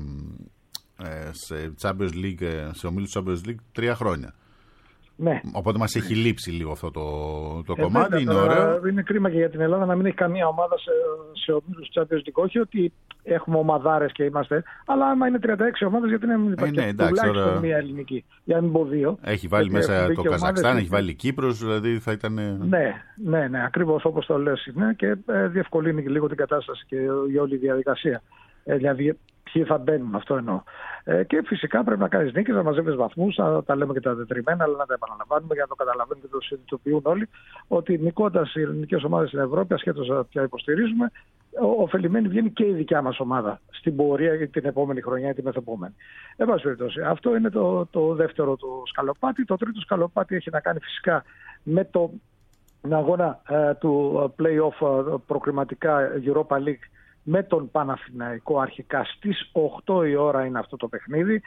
σε Champions League, σε ομίλους Champions League τρία χρόνια. Ναι. Οπότε μας έχει λείψει λίγο αυτό το, το ε, κομμάτι. βέβαια, είναι ωραίο. Είναι κρίμα και για την Ελλάδα να μην έχει καμία ομάδα σε, σε ομίλους Champions League. Όχι ότι έχουμε ομαδάρες και είμαστε, αλλά άμα είναι τριάντα έξι ομάδες, γιατί να μην υπάρχει ε, ναι, τουλάχιστον τώρα... μία ελληνική, για να μην πω δύο. Έχει βάλει γιατί μέσα το Καζακστάν, ομάδες... έχει βάλει Κύπρος, δηλαδή θα ήταν. Ναι, ναι, ναι, ακριβώς όπως το λες, ναι, και ε, διευκολύνει και λίγο την κατάσταση και η όλη η διαδικασία. Ε, δηλαδή, ποιοι θα μπαίνουν, αυτό εννοώ. Ε, και φυσικά πρέπει να κάνεις νίκες, να μαζεύεις βαθμούς, να τα λέμε και τα τετριμμένα, αλλά να τα επαναλαμβάνουμε για να το καταλαβαίνουν και το συνειδητοποιούν όλοι, ότι νικώντας οι ελληνικές ομάδες στην Ευρώπη, ασχέτως ποια υποστηρίζουμε, ωφελημένη βγαίνει και η δικιά μας ομάδα στην πορεία για την επόμενη χρονιά ή την μεθεπόμενη. Εν πάση περιπτώσει, αυτό είναι το, το δεύτερο του σκαλοπάτι. Το τρίτο σκαλοπάτι έχει να κάνει φυσικά με το αγώνα ε, του play-off ε, προκριματικά Europa League με τον Παναθηναϊκό. Αρχικά στις οκτώ η ώρα είναι αυτό το παιχνίδι.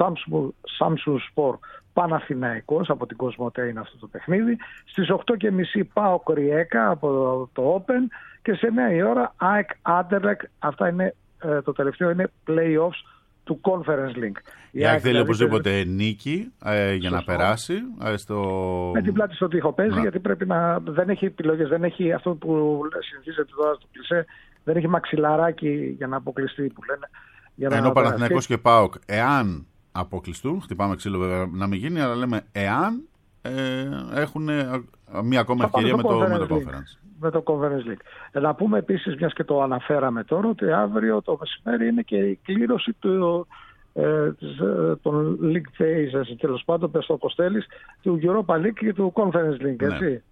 Samsung Sport Παναθηναϊκός, από την Κοσμοτέ είναι αυτό το παιχνίδι. Στις οκτώ και μισή ΠΑΟΚ Ριέκα από το Open, και σε εννιά η ώρα ΑΕΚ Anderlecht. Αυτά είναι, ε, το τελευταίο είναι play-offs του Conference League. Η ΑΕΚ θέλει οπωσδήποτε νίκη ε, για Σωστό. να περάσει. Ε, στο... Με την πλάτη στο τοίχο παίζει, να. γιατί πρέπει να, δεν έχει επιλογές, δεν έχει αυτό που συνηθίζεται τώρα στο κλισέ, δεν έχει μαξιλαράκι για να αποκλειστεί, που λένε. Για να Ενώ Παναθηναϊκός και ΠΑΟΚ, εάν αποκλειστούν, χτυπάμε ξύλο βέβαια να μην γίνει, αλλά λέμε εάν ε, έχουν μία ακόμα ευκαιρία με το, με το Conference. Με το Conference League. Ε, να πούμε επίσης, μιας και το αναφέραμε τώρα, ότι αύριο το μεσημέρι είναι και η κλήρωση του, ε, των League Phase, τέλος πάντων, πες το Κοστέλης, του Europa League και του Conference League, έτσι. Ναι.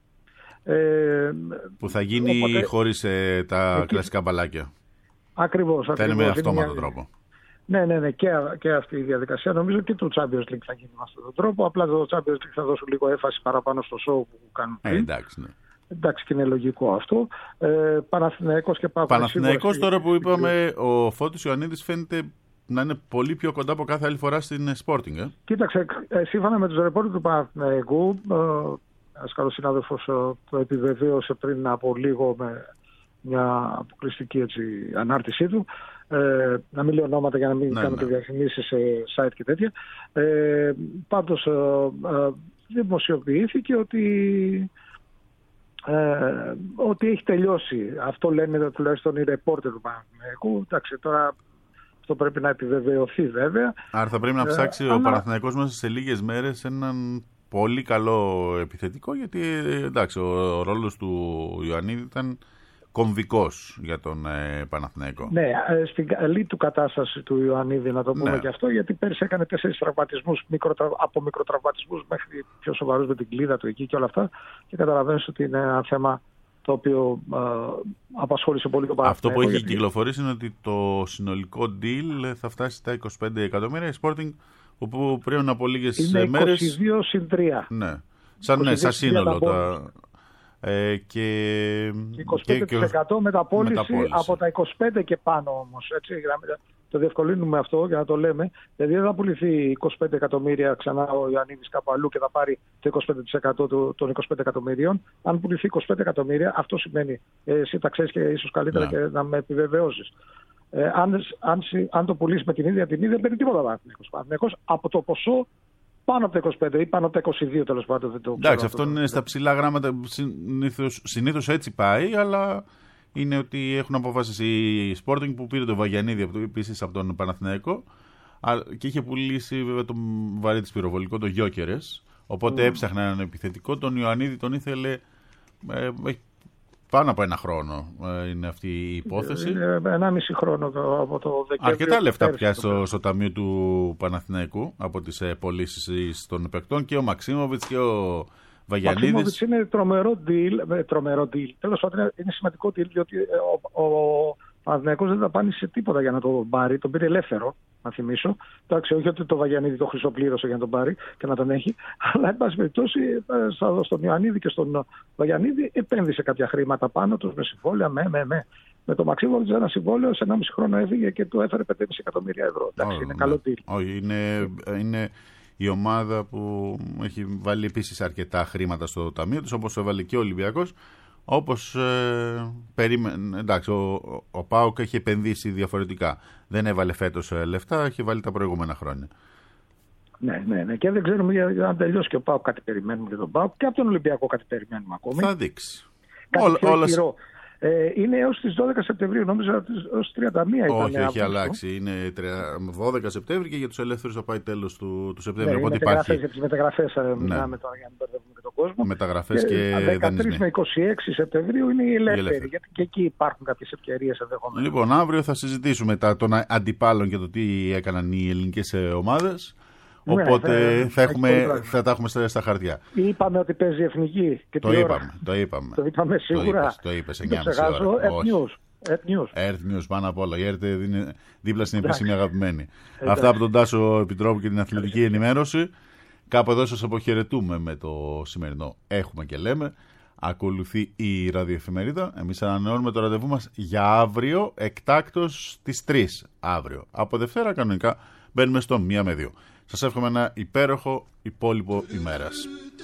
Ε, που θα γίνει οπότε, χωρίς ε, τα εκεί, κλασικά μπαλάκια. Ακριβώς. Θα είναι με αυτόματο τρόπο. Ναι, ναι, ναι, και, και αυτή η διαδικασία. Νομίζω και το Champions League θα γίνει με αυτόν τον τρόπο. Απλά το Champions League θα δώσουν λίγο έμφαση παραπάνω στο show που κάνουν. Ε, εντάξει, ναι. Εντάξει, και είναι λογικό αυτό. Ε, Παναθηναϊκός και ΠΑΟΚ. Παναθηναϊκός τώρα που είπαμε, ο Φώτης Ιωαννίδης φαίνεται να είναι πολύ πιο κοντά από κάθε άλλη φορά στην Sporting. Ε. Κοίταξε, ε, σύμφωνα με τους ρεπόρτερ του Παναθηναϊκού, ε, ένας καλός συνάδελφος ε, το επιβεβαίωσε πριν από λίγο με μια αποκλειστική έτσι, ανάρτησή του. Ε, να μην λέω ονόματα για να μην ναι, κάνω ναι. διαφημίσεις σε site και τέτοια. Ε, πάντως ε, ε, δημοσιοποιήθηκε ότι Ε, ότι έχει τελειώσει. Αυτό λένε τουλάχιστον οι ρεπόρτερ του Παναθηναϊκού. Εντάξει, τώρα αυτό πρέπει να επιβεβαιωθεί βέβαια. Άρα θα πρέπει να ψάξει ε, ο αλλά... Παναθηναϊκός μέσα σε λίγες μέρες έναν πολύ καλό επιθετικό, γιατί εντάξει, ο ρόλος του Ιωαννίδη ήταν κομβικός για τον ε, Παναθηναϊκό. Ναι, ε, στην καλή του κατάσταση του Ιωαννίδη, να το πούμε ναι. και αυτό, γιατί πέρυσι έκανε τέσσερις τραυματισμούς, μικροτρα... από μικροτραυματισμούς μέχρι πιο σοβαρούς με την κλίδα του εκεί και όλα αυτά, και καταλαβαίνεις ότι είναι ένα θέμα το οποίο ε, απασχόλησε πολύ τον Παναθηναϊκό. Αυτό που έχει γιατί... κυκλοφορήσει είναι ότι το συνολικό deal θα φτάσει στα είκοσι πέντε εκατομμύρια. Η Sporting, όπου πριν από λίγες είναι μέρες... είκοσι δύο συν τρία. Ναι, σαν, ναι, σαν σύνολο τα... Ε, και είκοσι πέντε τοις εκατό και... μεταπώληση, μεταπώληση από τα είκοσι πέντε και πάνω όμως. Έτσι, το διευκολύνουμε αυτό για να το λέμε. Δηλαδή δεν θα πουληθεί είκοσι πέντε εκατομμύρια ξανά ο Ιωαννίδης κάπου αλλού και θα πάρει το είκοσι πέντε τοις εκατό των είκοσι πέντε εκατομμυρίων. Αν πουληθεί είκοσι πέντε εκατομμύρια, αυτό σημαίνει, ε, εσύ τα ξέρεις και ίσως καλύτερα yeah. και να με επιβεβαιώσεις. Ε, αν, αν, αν το πουλήσει με την ίδια τιμή, δεν παίρνει τίποτα ο Παναθηναϊκός. Από το ποσό πάνω από τα είκοσι πέντε ή πάνω από τα είκοσι δύο, τέλος πάντων. Δεν το εντάξει, αυτό είναι στα ψηλά γράμματα. Συνήθως, συνήθως έτσι πάει, αλλά είναι ότι έχουν αποφασίσει η Sporting που πήρε το Βαγιανίδη επίσης από τον Παναθηναϊκό και είχε πουλήσει βέβαια τον βαρύ της πυροβολικό, το Γιόκερες. Οπότε mm. έψαχνε έναν επιθετικό. Τον Ιωαννίδη τον ήθελε. Ε, πάνω από ένα χρόνο ε, είναι αυτή η υπόθεση. Ένα μισή χρόνο από το Δεκέμβριο. Αρκετά λεφτά πια στο, στο ταμείο του Παναθηναϊκού από τις ε, πωλήσεις των παικτών και ο Μαξίμοβιτς και ο Βαγιανίδης. Ο Μαξίμοβιτς είναι τρομερό deal. Τρομερό deal. Τέλος πάντων είναι σημαντικό deal διότι ο, ο Παναθηναϊκός δεν θα πάνει σε τίποτα για να το πάρει. Τον πήρε ελεύθερο, να θυμίσω. Εντάξει, όχι ότι το Βαγιανίδη το χρυσοπλήρωσε για να τον πάρει και να τον έχει, αλλά εν πάση περιπτώσει στον Ιωαννίδη και στον Βαγιανίδη επένδυσε κάποια χρήματα πάνω του με συμβόλαια, με, με, με. Με το Μαξίμοβιτς ένα συμβόλαιο σε ενάμιση χρόνο έφυγε και του έφερε πέντε κόμμα πέντε εκατομμύρια ευρώ. Εντάξει, oh, είναι ναι. καλό deal. Όχι, oh, είναι, είναι η ομάδα που έχει βάλει επίσης αρκετά χρήματα στο ταμείο της, όπως έβαλε και ο Ολυμπιακός. Όπως ε, περίμενε, εντάξει, ο, ο, ο ΠΑΟΚ έχει επενδύσει διαφορετικά. Δεν έβαλε φέτος ε, λεφτά, έχει βάλει τα προηγούμενα χρόνια. Ναι, ναι, ναι. Και δεν ξέρουμε για, για να τελειώσει και ο ΠΑΟΚ κάτι περιμένουμε για τον ΠΑΟΚ και από τον Ολυμπιακό κάτι περιμένουμε ακόμη. Θα δείξει. Κάτι Ό, όλα... Ε, είναι έως τις δώδεκα Σεπτεμβρίου, νόμιζα έως τριάντα μία ήταν. Όχι, έχει αλλάξει. Είναι δώδεκα Σεπτέμβρη και για τους ελεύθερους θα πάει τέλος του, του Σεπτέμβρη. Ναι, οπότε υπάρχει. Για τις μεταγραφές ναι. μιλάμε τώρα για να μην μπερδεύουμε και τον κόσμο. Μεταγραφές και, και δεκατρείς με είκοσι έξι Σεπτεμβρίου είναι οι ελεύθεροι. Γιατί και εκεί υπάρχουν κάποιες ευκαιρίες ενδεχομένως. Λοιπόν, αύριο θα συζητήσουμε τα των αντιπάλων και το τι έκαναν οι ελληνικές ομάδες. Οπότε ναι, θα, θα, έχουμε, θα τα έχουμε στα, στα χαρτιά. Είπαμε ότι παίζει εθνική. Και το, είπαμε, το είπαμε. Το είπαμε σίγουρα. Το είπες εννιά και μισή ώρα. Earth News. Earth News. Earth News πάνω απ' όλα. Η Earth είναι δίπλα στην επίσημη αγαπημένη. Εντάξει. Αυτά από τον Τάσο Επιτρόπου και την αθλητική ενημέρωση. Κάπου εδώ σας αποχαιρετούμε με το σημερινό Έχουμε και Λέμε. Ακολουθεί η ραδιοεφημερίδα. Εμείς ανανεώνουμε το ραντεβού μας για αύριο, εκτάκτως στις τρεις αύριο. Από Δευτέρα κανονικά μπαίνουμε στο μία με δύο. Σας εύχομαι ένα υπέροχο υπόλοιπο ημέρας.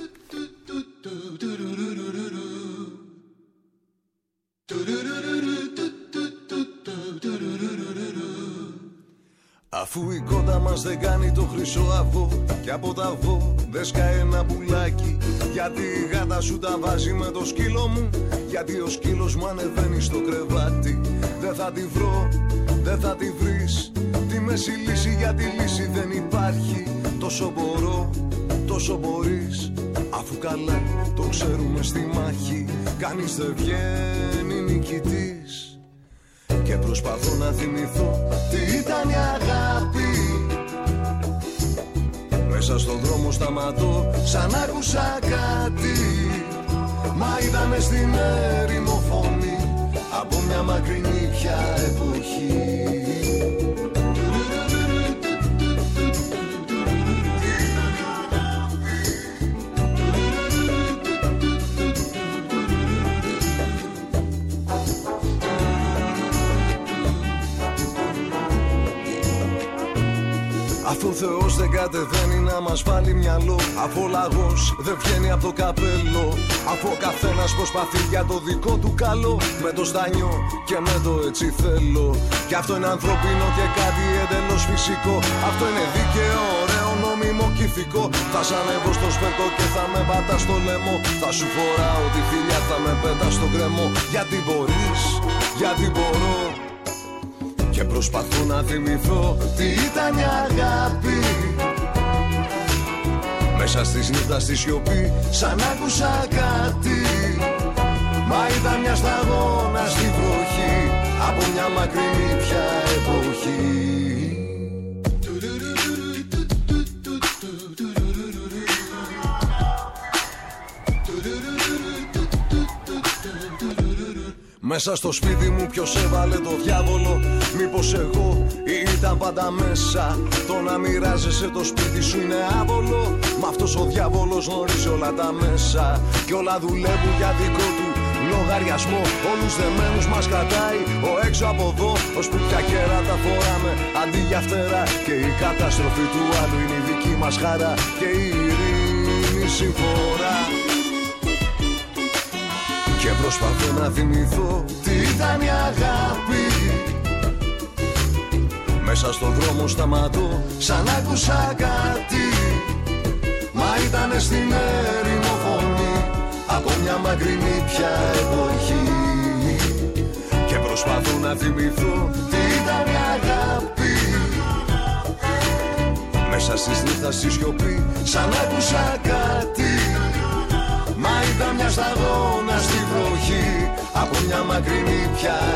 Αφού η κότα μας δεν κάνει το χρυσό αυγό και από τα αυγό δεν σκάει ένα πουλάκι, γιατί η γάτα σου τα βάζει με το σκύλο μου, γιατί ο σκύλος μου ανεβαίνει στο κρεβάτι. Δεν θα τη βρω, δεν θα τη βρεις, τη μέση λύση, για τη λύση δεν υπάρχει. Τόσο μπορώ, τόσο μπορείς, αφού καλά το ξέρουμε στη μάχη. Κανείς δεν βγαίνει νικητής και προσπαθώ να θυμηθώ τι ήταν η αγάπη. Μέσα στον δρόμο σταματώ σαν άκουσα κάτι, μα ήτανε στην έρημο φωνή από μια μακρινή πια εποχή. Αφού ο Θεός δεν κατεβαίνει να μας βάλει μυαλό, αφού ο λαγός δεν βγαίνει από το καπέλο, αφού ο καθένας προσπαθεί για το δικό του καλό, με το στάνιο και με το έτσι θέλω. Κι αυτό είναι ανθρώπινο και κάτι εντελώς φυσικό. Αυτό είναι δίκαιο, ωραίο, νόμιμο και ηθικό. Θα σ' ανέβω στο σπέρτο και θα με πατάς στο λαιμό. Θα σου φοράω τη φιλιά, θα με πέτας στο κρεμό. Γιατί μπορείς, γιατί μπορώ, και προσπαθώ να θυμηθώ τι ήταν η αγάπη. Μέσα στις νύχτα στη σιωπή σαν άκουσα κάτι, μα ήταν μια σταγόνα στη βροχή από μια μακρινή πια εποχή. Μέσα στο σπίτι μου ποιος έβαλε το διάβολο, μήπως εγώ ή ήταν πάντα μέσα. Το να μοιράζεσαι το σπίτι σου είναι άβολο, μα αυτός ο διάβολος γνωρίζει όλα τα μέσα. Κι όλα δουλεύουν για δικό του λογαριασμό. Όλους δεμένους μας κρατάει ο έξω από εδώ, ώσπου πια κέρατα φοράμε αντί για φτερά. Και η καταστροφή του άλλου είναι η δική μας χαρά και η ειρήνη συμφορά. Και προσπαθώ να θυμηθώ τι ήταν η αγάπη. Μέσα στον δρόμο σταματώ σαν άκουσα κάτι. Μα ήτανε στην έρημο φωνή από μια μακρινή πια εποχή. Και προσπαθώ να θυμηθώ τι ήταν η αγάπη. Μέσα στις νύχτα στη σιωπή σαν άκουσα κάτι. Μα ήταν μια σταγόνα στη βροχή από μια μακρινή πια